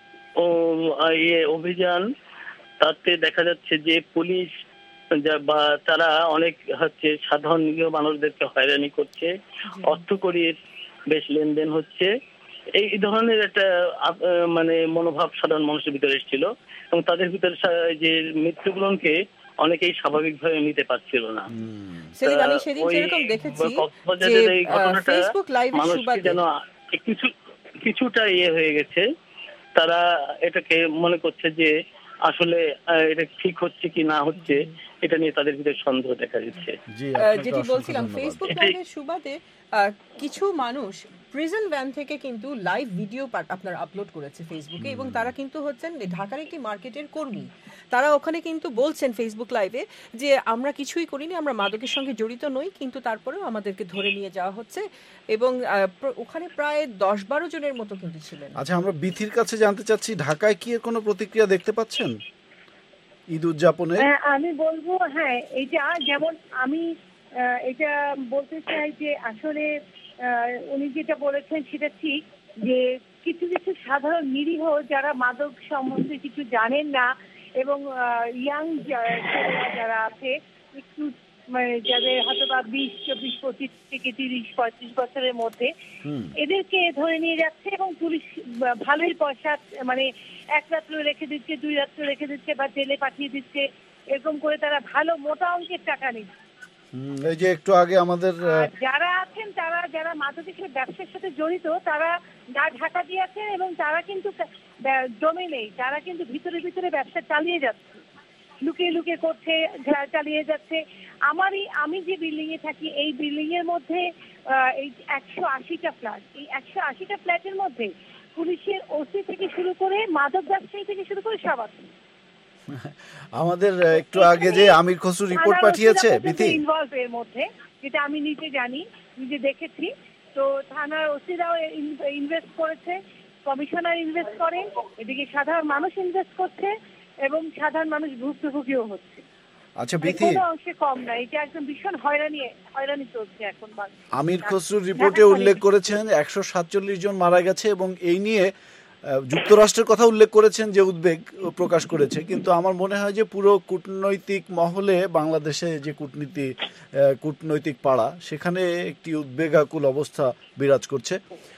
ইয়ে অভিযান, তাতে দেখা যাচ্ছে যে পুলিশ বা তারা অনেক হচ্ছে সাধারণ মানুষদেরকে হয়রানি করছে, অর্থকড়ির বেশ লেনদেন হচ্ছে, এই ধরনের একটা মানে মনোভাব সাধারণ মানুষের ভিতরে এসেছিল এবং তাদের ভিতরে যে মৃত্যুগুলোকে অনেকেই স্বাভাবিকভাবে নিতে পারছিল না। আমি সেদিন যেরকম দেখেছি যে এই ঘটনাটা মানুষকে যেন কিছু কিছুটা ইয়ে হয়ে গেছে, তারা এটাকে মনে করছে যে আসলে এটা ঠিক হচ্ছে কি না হচ্ছে এটা নিয়ে তাদের ভিতরে সন্দেহ দেখা যাচ্ছে। যেটি বলছিলাম ফেসবুক লাইভের সুবাদে কিছু মানুষ প্রিজন ভ্যান থেকে কিন্তু লাইভ ভিডিও আপনার আপলোড করেছে ফেসবুকে, এবং তারা কিন্তু হচ্ছেন ঢাকার একটি মার্কেটের কর্মী। তারা ওখানে কিন্তু বলছেন ফেসবুক লাইভে যে আমরা কিছুই করিনি, আমরা মাদকের সঙ্গে জড়িত নই, কিন্তু তারপরেও আমাদেরকে ধরে নিয়ে যাওয়া হচ্ছে, এবং ওখানে প্রায় দশ বারো জনের মতো কিন্তু ছিলেন। আচ্ছা, আমরা বিথির কাছে জানতে চাচ্ছি, ঢাকায় কি এর কোনো প্রতিক্রিয়া দেখতে পাচ্ছেন ঈদ উদযাপনে? আমি বলবো হ্যাঁ, এটা যেমন আমি এটা বলতে চাই যে আসলে উনি যেটা বলেছেন সেটা ঠিক, যে কিছু কিছু সাধারণ নিরীহ যারা মাদক সম্বন্ধে কিছু জানেন না এবং ইয়াং যারা আছে একটু মানে যাদের হয়তো বা বিশ চব্বিশ পঁচিশ থেকে তিরিশ পঁয়ত্রিশ বছরের মধ্যে, এদেরকে ধরে নিয়ে যাচ্ছে এবং পুলিশ ভালোই পয়সা মানে এক রাত্রে রেখে দিচ্ছে, দুই রাত্রে রেখে দিচ্ছে বা জেলে পাঠিয়ে দিচ্ছে, এরকম করে তারা ভালো মোটা অঙ্কের টাকা নিচ্ছে। এই যে একটু আগে আমাদের যারা আছেন তারা যারা মাদকের ব্যবসার সাথে জড়িত তারা গা ঢাকা দিয়েছেন এবং তারা কিন্তু জমে নেই, তারা কিন্তু ভিতরে ভিতরে ব্যবসা চালিয়ে যাচ্ছে, লুকিয়ে লুকিয়ে করছে, চালিয়ে যাচ্ছে। আমারই আমি যে বিল্ডিং এ থাকি এই বিল্ডিং এর মধ্যে এই একশো আশিটা ফ্ল্যাট, এই একশো আশিটা ফ্ল্যাটের মধ্যে পুলিশের ওসি থেকে শুরু করে মাদক ব্যবসায়ী থেকে শুরু করে সব আছে। আমাদের একটু আগে যে আমির খসরু রিপোর্ট পাঠিয়েছে বিথি ইনভলভ এর মধ্যে, যেটা আমি নিজে জানি, নিজে দেখেছি। তো থানার ওসিরাও ইনভেস্ট করেছে, কমিশনার ইনভেস্ট করে, এদিকে সাধারণ মানুষ ইনভেস্ট করছে এবং সাধারণ মানুষ ভুক্তভোগীও হচ্ছে। আচ্ছা বিথি, কোনো অংশে কম না, এটা একদম ভীষণ হয়রানি হয়রানি চলছে এখন। আমির খসরুর রিপোর্টে উল্লেখ করেছেন একশো সাতচল্লিশ জন মারা গেছে এবং এই নিয়ে যুক্তরাষ্ট্রের কথা উল্লেখ করেছেন যে উদ্বেগ প্রকাশ করেছে, কিন্তু আমার মনে হয় যে পুরো কূটনৈতিক মহলে বাংলাদেশে যে কূটনীতি কূটনৈতিক পাড়া সেখানে একটি উদ্বেগাকুল অবস্থা বিরাজ করছে।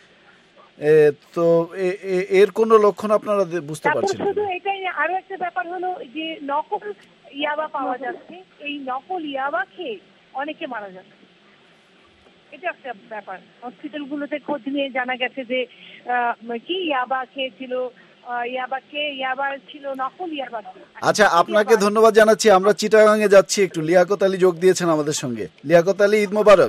তো এর কোন লক্ষণ আপনারা বুঝতে পারছেন? শুধু এটাই, আরো একটা ব্যাপার হলো যে নকল ইয়াবা পাওয়া যাচ্ছে, এই নকল ইয়াবা খেয়ে অনেকে মারা যাচ্ছে, এটা একটা ব্যাপার। হসপিটাল গুলোতে খোঁজ নিয়ে জানা গেছে যে কি ইয়াবা খেয়েছিল, ইয়াবা খেয়ে ইয়াবা ছিল নকল ইয়াবা। আচ্ছা, আপনাকে ধন্যবাদ জানাচ্ছি। আমরা চিটাগাঙে যাচ্ছি, একটু লিয়াকত আলী যোগ দিয়েছেন আমাদের সঙ্গে। লিয়াকত আলী, ঈদ মোবারক।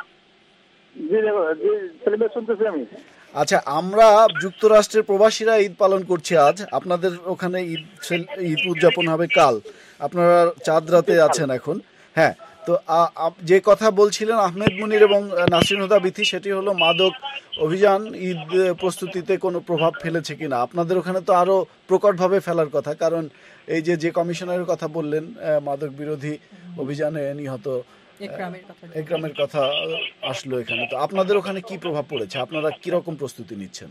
আমি আচ্ছা, আমরা যুক্তরাষ্ট্রের প্রবাসীরা ঈদ পালন করছি আজ, আপনাদের ওখানে ঈদ ঈদ উদযাপন হবে কাল, আপনারা চাঁদ রাতে আছেন এখন। হ্যাঁ, তো যে কথা বলছিলেন আহমেদ মুনির এবং নাসরিন হুদা বিথি, সেটি হলো মাদক অভিযান ঈদ প্রস্তুতিতে কোনো প্রভাব ফেলেছে কিনা। আপনাদের ওখানে তো আরো প্রকটভাবে ফেলার কথা, কারণ এই যে যে কমিশনারের কথা বললেন মাদক বিরোধী অভিযানে নিহত একরামের কথা আসলো এখানে, তো আপনাদের ওখানে কি প্রভাব পড়েছে, আপনারা কিরকম প্রস্তুতি নিচ্ছেন?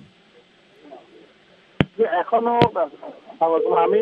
এখনো আমি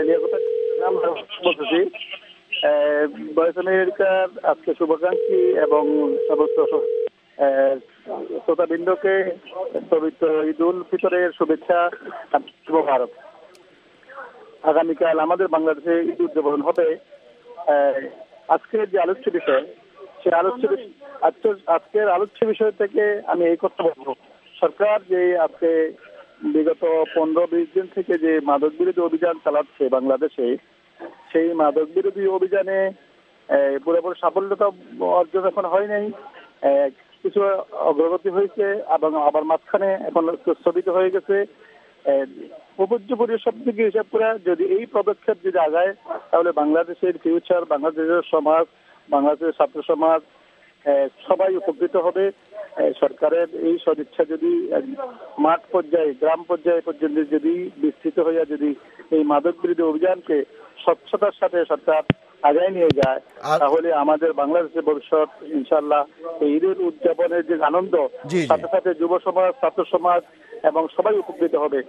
বলতেছি ভয়েস আমেরিকার আজকে শুভাকাঙ্ক্ষী এবং সমস্ত শ্রোতাবৃন্দকে পবিত্র ঈদ উল ফিতরের শুভেচ্ছা। ভারত আগামীকাল আমাদের বাংলাদেশে ঈদ উদযাপন হবে। আজকের যে আলোচ্য বিষয়, সে আলোচ্য আজকের আলোচ্য বিষয় থেকে আমি এই কথা বলবো, সরকার যে আজকে বিগত পনেরো বিশ দিন থেকে যে মাদক বিরোধী অভিযান চালাচ্ছে বাংলাদেশে, সেই মাদক বিরোধী অভিযানে পুরোপুরি সাফল্যতা অর্জন এখন হয় নাই, কিছু অগ্রগতি হয়েছে এবং আবার মাঝখানে এখন স্থগিত হয়ে গেছে। উপর্যুপরি সব দিকে হিসাব করে যদি এই পদক্ষেপ যদি আগায়, তাহলে বাংলাদেশের ফিউচার, বাংলাদেশের সমাজ, বাংলাদেশের ছাত্র সমাজ সবাই উপকৃত হবে। সরকারের এই সদিচ্ছা যদি মাঠ পর্যায়ে, গ্রাম পর্যায়ে পর্যন্ত যদি বিস্তৃত হইয়া যদি এই মাদক বিরোধী অভিযানকে স্বচ্ছতার সাথে সরকার আগায় নিয়ে যায়, তাহলে আমাদের বাংলাদেশের ভবিষ্যৎ ইনশাল্লাহ এই ঈদের উদযাপনের যে আনন্দ, সাথে সাথে যুব সমাজ, ছাত্র সমাজ এবং সবাই উপকৃত হবে।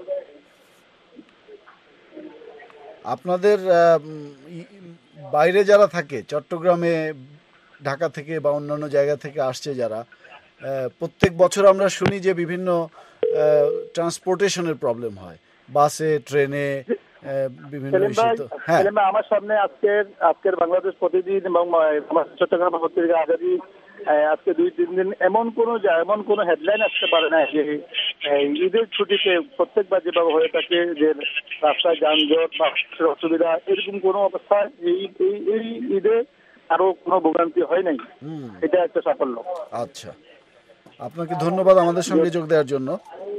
আপনাদের বাইরে যারা থাকে, চট্টগ্রামে, ঢাকা থেকে বা অন্যান্য জায়গা থেকে আসছে যারা, প্রত্যেক বছর আমরা শুনি যে বিভিন্ন ট্রান্সপোর্টেশনের প্রবলেম হয়, বাসে, ট্রেনে, বিভিন্ন হ্যাঁ আমার সামনে আজকের আজকের বাংলাদেশ প্রতিদিন এবং চট্টগ্রাম পত্রিকা আজাদি আজকে দুই তিন দিন এমন কোনো এমন কোনো হেডলাইন আসতে পারে না যে ঈদের ছুটিতে প্রত্যেকবার যেভাবে হয়ে থাকে যে রাস্তায় যানজট বা অসুবিধা, এরকম কোনো অবস্থায় এই এই ঈদে আরো কোনো ভোগান্তি হয় নাই, এটা একটা সাফল্য। আচ্ছা, আপনাকে ধন্যবাদ আমাদের সঙ্গে যোগ দেওয়ার জন্য।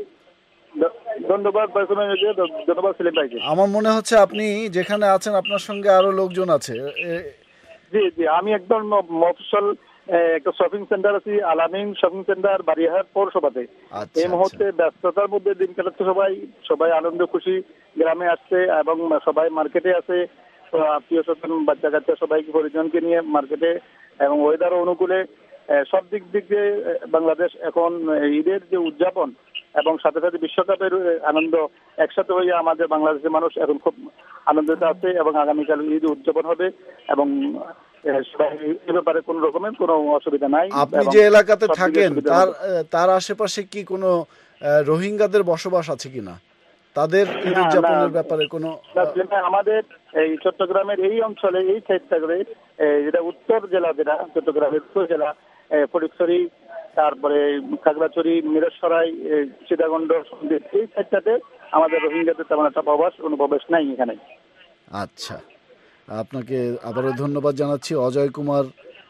ধন্যবাদ ধন্যবাদ সেলিম ভাইকে। আমার মনে হচ্ছে আপনি যেখানে আছেন আপনার সঙ্গে আরো লোকজন আছে। জি জি, আমি একদম মফস্বল একটা শপিং সেন্টার আছি, আলামিন শপিং সেন্টার, বারিহাট পৌরসভাতে। এই মুহূর্তে ব্যস্ততার মধ্যে দিন কাটাচ্ছে সবাই, সবাই আনন্দ খুশি গ্রামে আসছে এবং সবাই মার্কেটে আছে, আত্মীয় স্বজন, বাচ্চা কাচ্চা সবাইকে পরিজনকে নিয়ে মার্কেটে, এবং ওয়েদারও অনুকূলে সব দিক দিক দিয়ে বাংলাদেশ এখন ঈদের যে উদযাপন এবং সাথে সাথে বিশ্বকাপের আনন্দ একসাথে হয়ে আমাদের বাংলাদেশের মানুষ এখন খুব আনন্দিত আছে এবং আগামীকাল ঈদ উদযাপন হবে এবং এ ব্যাপারে কোন রকমের কোনো অসুবিধা নাই। আপনি যে এলাকাতে থাকেন তার তার আশেপাশে কি কোনো রোহিঙ্গাদের বসবাস আছে কিনা? তাদের ঈদ উদযাপনের ব্যাপারে কোনো আমাদের এই চট্টগ্রামের এই অঞ্চলে এই সাইডটাতে যেটা উত্তর জেলা, যেটা চট্টগ্রামের উত্তর জেলা, ফটিকছড়ি, তারপরে খাগড়াছড়ি, মিরসরাই, সীতাকুণ্ড, সন্দ্বীপ, এই সাইডটাতে আমাদের রোহিঙ্গাদের তেমন একটা প্রবাস অনুপ্রবেশ নাই এখানে। আচ্ছা, আপনাকে আবারও ধন্যবাদ জানাচ্ছি। অজয় কুমার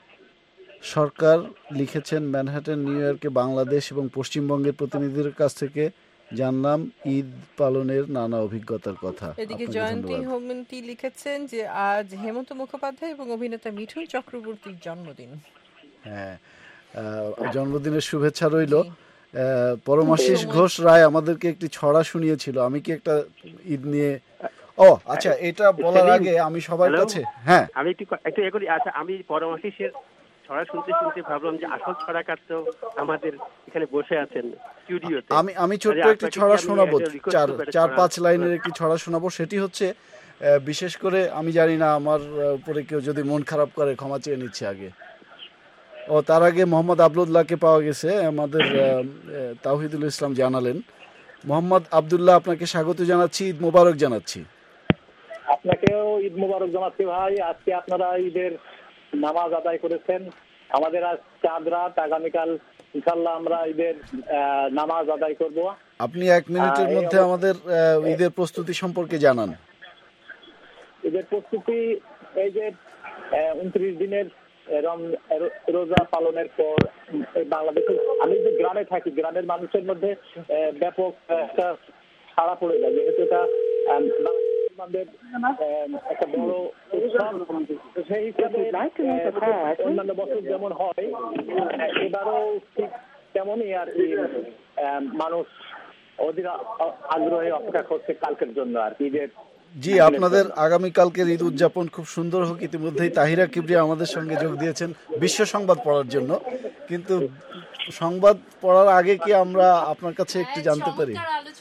সরকার লিখেছেন, ম্যানহাটন নিউ ইয়র্কে বাংলাদেশ এবং পশ্চিমবঙ্গের প্রতিনিধিদের কাছ থেকে জানলাম ঈদ পালনের নানা অভিজ্ঞতার কথা। এদিকে জয়ন্তী হোমন্তী লিখেছেন যে আজ হেমন্ত মুখোপাধ্যায় এবং অভিনেতা মিঠুন চক্রবর্তীর জন্মদিন। হ্যাঁ, জন্মদিনের শুভেচ্ছা রইল। পরমাশিস ঘোষ রায় আমাদেরকে একটি ছড়া শুনিয়েছিল, আমি কি একটা ঈদ নিয়ে ও আচ্ছা এটা বলার আগে আমি সবার কাছে হ্যাঁ আমি একটু একটু এ করি। আচ্ছা, আমি পরমাশিসের ছড়া শুনতে শুনতে ভাবলাম যে আসল ছড়াকার তো আমাদের এখানে বসে আছেন স্টুডিওতে। আমি আমি ছোট্ট একটি ছড়া শোনাবো, চার চার পাঁচ লাইনের একটি ছড়া শোনাবো। সেটি হচ্ছে বিশেষ করে, আমি জানি না আমার উপরে কেউ যদি মন খারাপ করে ক্ষমা চেয়ে নিচ্ছে আগে। ও তার আগে মোহাম্মদ আবদুল্লাহকে পাওয়া গেছে, আমাদের তাওহিদুল ইসলাম জানালেন। মোহাম্মদ আবদুল্লাহ, আপনাকে স্বাগত জানাচ্ছি, ঈদ মোবারক জানাচ্ছি। আপনাকেও ঈদ মোবারক জানাচ্ছি ভাই। আজকে আপনারা ঈদের নামাজ আদায় করেছেন, আমাদের আজ চাঁদ রাত, আগামীকাল ইনশাআল্লাহ আমরা ঈদের নামাজ আদায় করব। আপনি এক মিনিটের মধ্যে আমাদের ঈদের প্রস্তুতি সম্পর্কে জানান। ঈদের প্রস্তুতি এই যে উনত্রিশ দিনের রোজা পালনের পর বাংলাদেশে, আমি যে গ্রামে থাকি, গ্রামের মানুষের মধ্যে ব্যাপক একটা সাড়া পড়ে যায়, যেহেতু এটা একটা বড় উৎসব। সেই হিসাবে অন্যান্য বছর যেমন হয় এবারও ঠিক তেমনই আর কি মানুষ অধীর আগ্রহে অপেক্ষা করছে কালকের জন্য আর কি। ঈদের জি, আপনাদের আগামীকালকের ঈদ উদযাপন খুব সুন্দর হোক। ইতিমধ্যেই তাহিরা কিবরিয়া আমাদের সঙ্গে যোগ দিয়েছেন বিশ্ব সংবাদ পড়ার জন্য, কিন্তু সংবাদ পড়ার আগে কি আমরা আপনার কাছে একটু জানতে পারি?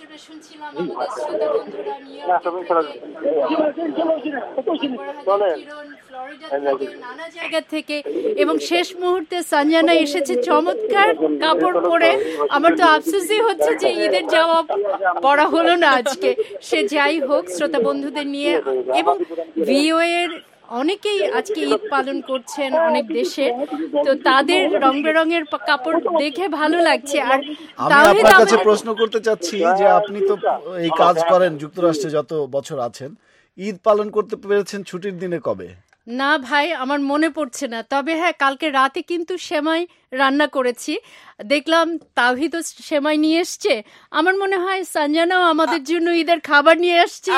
নানা জায়গা থেকে এবং শেষ মুহূর্তে সঞ্জনা এসেছে চমৎকার কাপড় পরে। আমার তো আফসোসই হচ্ছে যে ঈদের যাওয়া পড়া হলো না আজকে। সে যাই হোক, শ্রোতা বন্ধুদের নিয়ে এবং ভিওএ এর অনেকেই আজকে ঈদ পালন করছেন অনেক দেশে, তো তাদের রং বেরঙের কাপড় দেখে ভালো লাগছে। আর আমি আপনার কাছে প্রশ্ন করতে চাচ্ছি যে আপনি তো এই কাজ করেন যুক্তরাষ্ট্রে, যত বছর আছেন, ঈদ পালন করতে পেরেছেন ছুটির দিনে কবে? না ভাই, আমার মনে পড়ছে না, তবে হ্যাঁ কালকে রাতে কিন্তু সেমাই রান্না করেছি। দেখলাম তাওহিদ সেমাই নিয়ে এসছে, আমার মনে হয় সঞ্জনাও আমাদের জন্য ঈদের খাবার নিয়ে আসছে।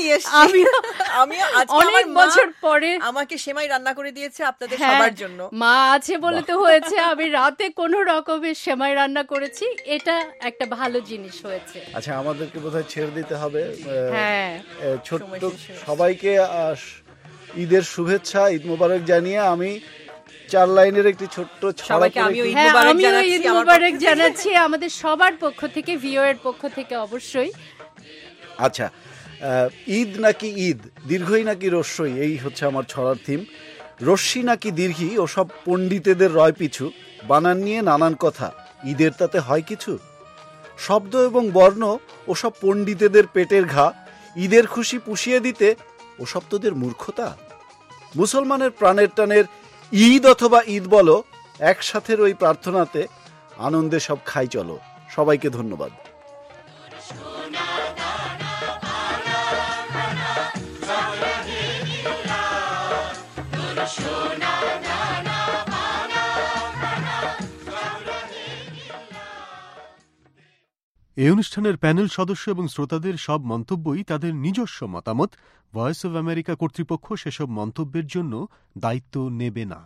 অনেক বছর পরে আমাকে সেমাই রান্না করে দিয়েছে আপনাদের সবার জন্য। মা আছে বলে তো হয়েছে, আমি রাতে কোনো রকমের সেমাই রান্না করেছি, এটা একটা ভালো জিনিস হয়েছে। আচ্ছা, আমাদেরকে বোধহয় ছেড়ে দিতে হবে। হ্যাঁ, ছোট্ট সবাইকে ঈদের শুভেচ্ছা, ঈদ মোবারক জানিয়ে আমি চার লাইনের একটি ছোট্ট সবাইকে আমিও ঈদ মোবারক জানাচ্ছি আমাদের সবার পক্ষ থেকে, ভিও এর পক্ষ থেকে অবশ্যই। আচ্ছা, ঈদ নাকি ঈদ, দীর্ঘই নাকি রস্যই, এই হচ্ছে আমার ছড়ার থিম। রস্যি নাকি দীর্ঘি ওসব পণ্ডিতেদের রয় পিছু, বানান নিয়ে নানান কথা, ঈদের তাতে হয় কিছু। শব্দ এবং বর্ণ ওসব পণ্ডিতেদের পেটের ঘা, ঈদের খুশি পুষিয়ে দিতে ওসব তোদের মূর্খতা। মুসলমানের প্রাণের টানের ঈদ অথবা ঈদ বলো, একসাথে ওই প্রার্থনাতে আনন্দে সব খাই চলো। সবাইকে ধন্যবাদ। এই অনুষ্ঠানের প্যানেল সদস্য এবং শ্রোতাদের সব মন্তব্যই তাদের নিজস্ব মতামত। ভয়েস অব আমেরিকা কর্তৃপক্ষ সেসব মন্তব্যের জন্য দায়িত্ব নেবে না।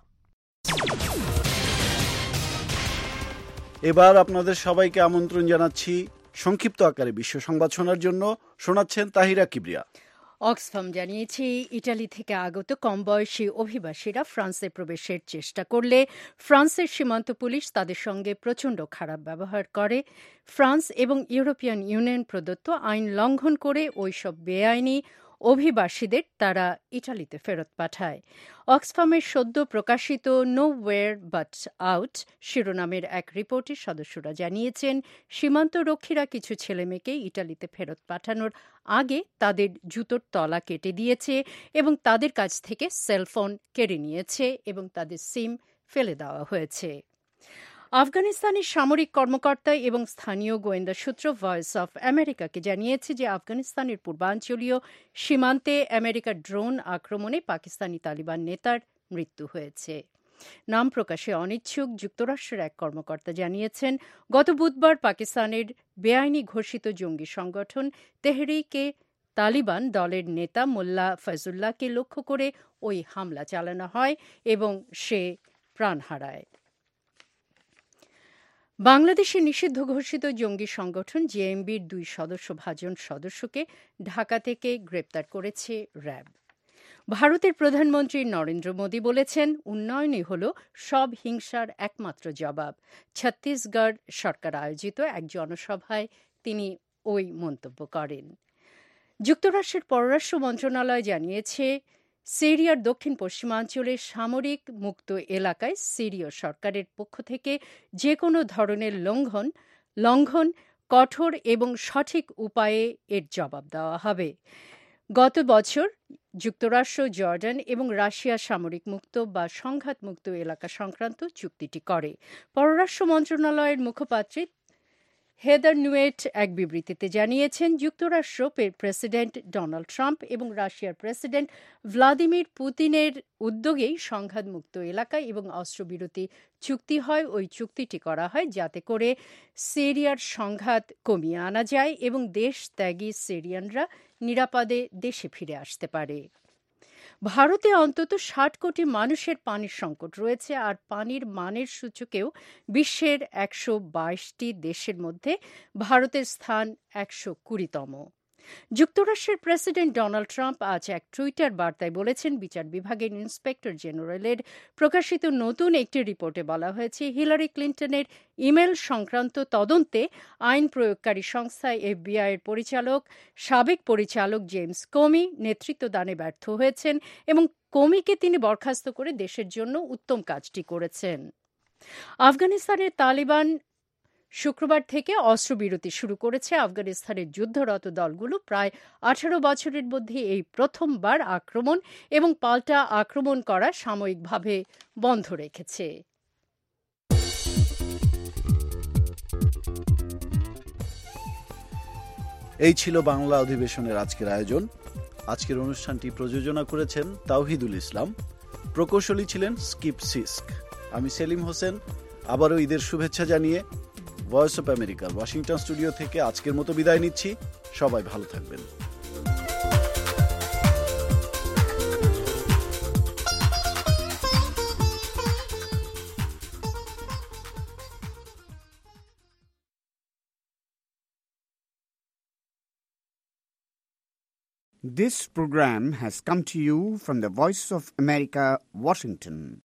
এবার আপনাদের সবাইকে আমন্ত্রণ জানাচ্ছি সংক্ষিপ্ত আকারে বিশ্ব সংবাদ শোনার জন্য। শোনাচ্ছেন তাহিরা কিবরিয়া। অক্সফাম জানিয়েছে ইটালি থেকে আগত কম বয়সী অভিবাসীরা ফ্রান্সে প্রবেশের চেষ্টা করলে ফ্রান্সের সীমান্ত পুলিশ তাদের সঙ্গে প্রচণ্ড খারাপ ব্যবহার করে। ফ্রান্স এবং ইউরোপিয়ান ইউনিয়ন প্রদত্ত আইন লঙ্ঘন করে ওইসব বেআইনি অভিবাসীদের তারা ইটালিতে ফেরত পাঠায়। অক্সফামের সদ্য প্রকাশিত নো ওয়ের বাট আউট শিরোনামের এক রিপোর্টে সদস্যরা জানিয়েছেন, সীমান্তরক্ষীরা কিছু ছেলেমেয়েকে ইটালিতে ফেরত পাঠানোর আগে তাদের জুতোর তলা কেটে দিয়েছে এবং তাদের কাছ থেকে সেলফোন কেড়ে নিয়েছে এবং তাদের সিম ফেলে দেওয়া হয়েছে। আফগানিস্তানের সামরিক কর্মকর্তা এবং স্থানীয় গোয়েন্দা সূত্র ভয়েস অফ আমেরিকাকে জানিয়েছে যে আফগানিস্তানের পূর্বাঞ্চলীয় সীমান্তে আমেরিকার ড্রোন আক্রমণে পাকিস্তানি তালিবান নেতার মৃত্যু হয়েছে। নাম প্রকাশে অনিচ্ছুক যুক্তরাষ্ট্রের এক কর্মকর্তা জানিয়েছেন, গত বুধবার পাকিস্তানের বেআইনি ঘোষিত জঙ্গি সংগঠন তেহরিকে তালিবান দলের নেতা মোল্লা ফজলুল্লাহকে লক্ষ্য করে ওই হামলা চালানো হয় এবং সে প্রাণ হারায়। বাংলাদেশে নিষিদ্ধ ঘোষিত জঙ্গি সংগঠন জেএমবির দুই সদস্যভাজন সদস্যকে ঢাকা থেকে গ্রেপ্তার করেছে র্যাব। ভারতের প্রধানমন্ত্রী নরেন্দ্র মোদী বলেছেন, উন্নয়নই হল সব হিংসার একমাত্র জবাব। ছত্তিশগড় সরকার আয়োজিত এক জনসভায় তিনি ওই মন্তব্য করেন। যুক্তরাষ্ট্রের পররাষ্ট্র মন্ত্রণালয় জানিয়েছে, সিরিয়ার দক্ষিণ পশ্চিমাঞ্চলের সামরিক মুক্ত এলাকায় সিরীয় সরকারের পক্ষ থেকে যে কোনো ধরনের লঙ্ঘন লঙ্ঘন কঠোর এবং সঠিক উপায়ে এর জবাব দেওয়া হবে। গত বছর যুক্তরাষ্ট্র, জর্ডান এবং রাশিয়া সামরিক মুক্ত বা সংঘাতমুক্ত এলাকা সংক্রান্ত চুক্তিটি করে। পররাষ্ট্র মন্ত্রণালয়ের মুখপাত্রী হেদার নুয়েট এক বিবৃতিতে জানিয়েছেন, যুক্তরাষ্ট্র প্রেসিডেন্ট ডোনাল্ড ট্রাম্প এবং রাশিয়ার প্রেসিডেন্ট ভ্লাদিমির পুতিনের উদ্যোগেই সংঘাতমুক্ত এলাকা এবং অস্ত্রবিরতি চুক্তি হয়। ওই চুক্তিটি করা হয় যাতে করে সিরিয়ার সংঘাত কমিয়ে আনা যায় এবং দেশ ত্যাগী সিরিয়ানরা নিরাপদে দেশে ফিরে আসতে পারে। ভারতে অন্তত ষাট কোটি মানুষের পানির সংকট রয়েছে, আর পানির মানের সূচকেও বিশ্বের একশো বাইশটি দেশের মধ্যে ভারতের স্থান একশো কুড়িতম। যুক্তরাষ্ট্রের প্রেসিডেন্ট ডোনাল্ড ট্রাম্প আজ এক টুইটার বার্তায় বলেছেন, বিচার বিভাগের ইন্সপেক্টর জেনারেলের প্রকাশিত নতুন একটি রিপোর্টে বলা হয়েছে, হিলারি ক্লিন্টনের ইমেল সংক্রান্ত তদন্তে আইন প্রয়োগকারী সংস্থা এফবিআই এর পরিচালক সাবেক পরিচালক জেমস কোমি নেতৃত্বদানে ব্যর্থ হয়েছেন এবং কোমিকে তিনি বরখাস্ত করে দেশের জন্য উত্তম কাজটি করেছেন। আফগানিস্তানের তালিবান শুক্রবার থেকে অস্ত্রবিরতি শুরু করেছে। আফগানিস্তানের যুদ্ধরত দলগুলো প্রায় আঠারো বছরের মধ্যে এই প্রথমবার আক্রমণ এবং পাল্টা আক্রমণ করা সাময়িকভাবে বন্ধ রেখেছে। এই ছিল বাংলা অধিবেশনের আজকের আয়োজন। আজকের অনুষ্ঠানটি প্রযোজনা করেছেন তাওহিদুল ইসলাম, প্রকৌশলী ছিলেন স্কিপ সিস্ক। আমি সেলিম হোসেন, আবারও ঈদের শুভেচ্ছা জানিয়ে ভয়েস অফ আমেরিকার ওয়াশিংটন স্টুডিও থেকে আজকের মতো বিদায় নিচ্ছি। সবাই ভালো থাকবেন। This program has come to you from the Voice of America, Washington.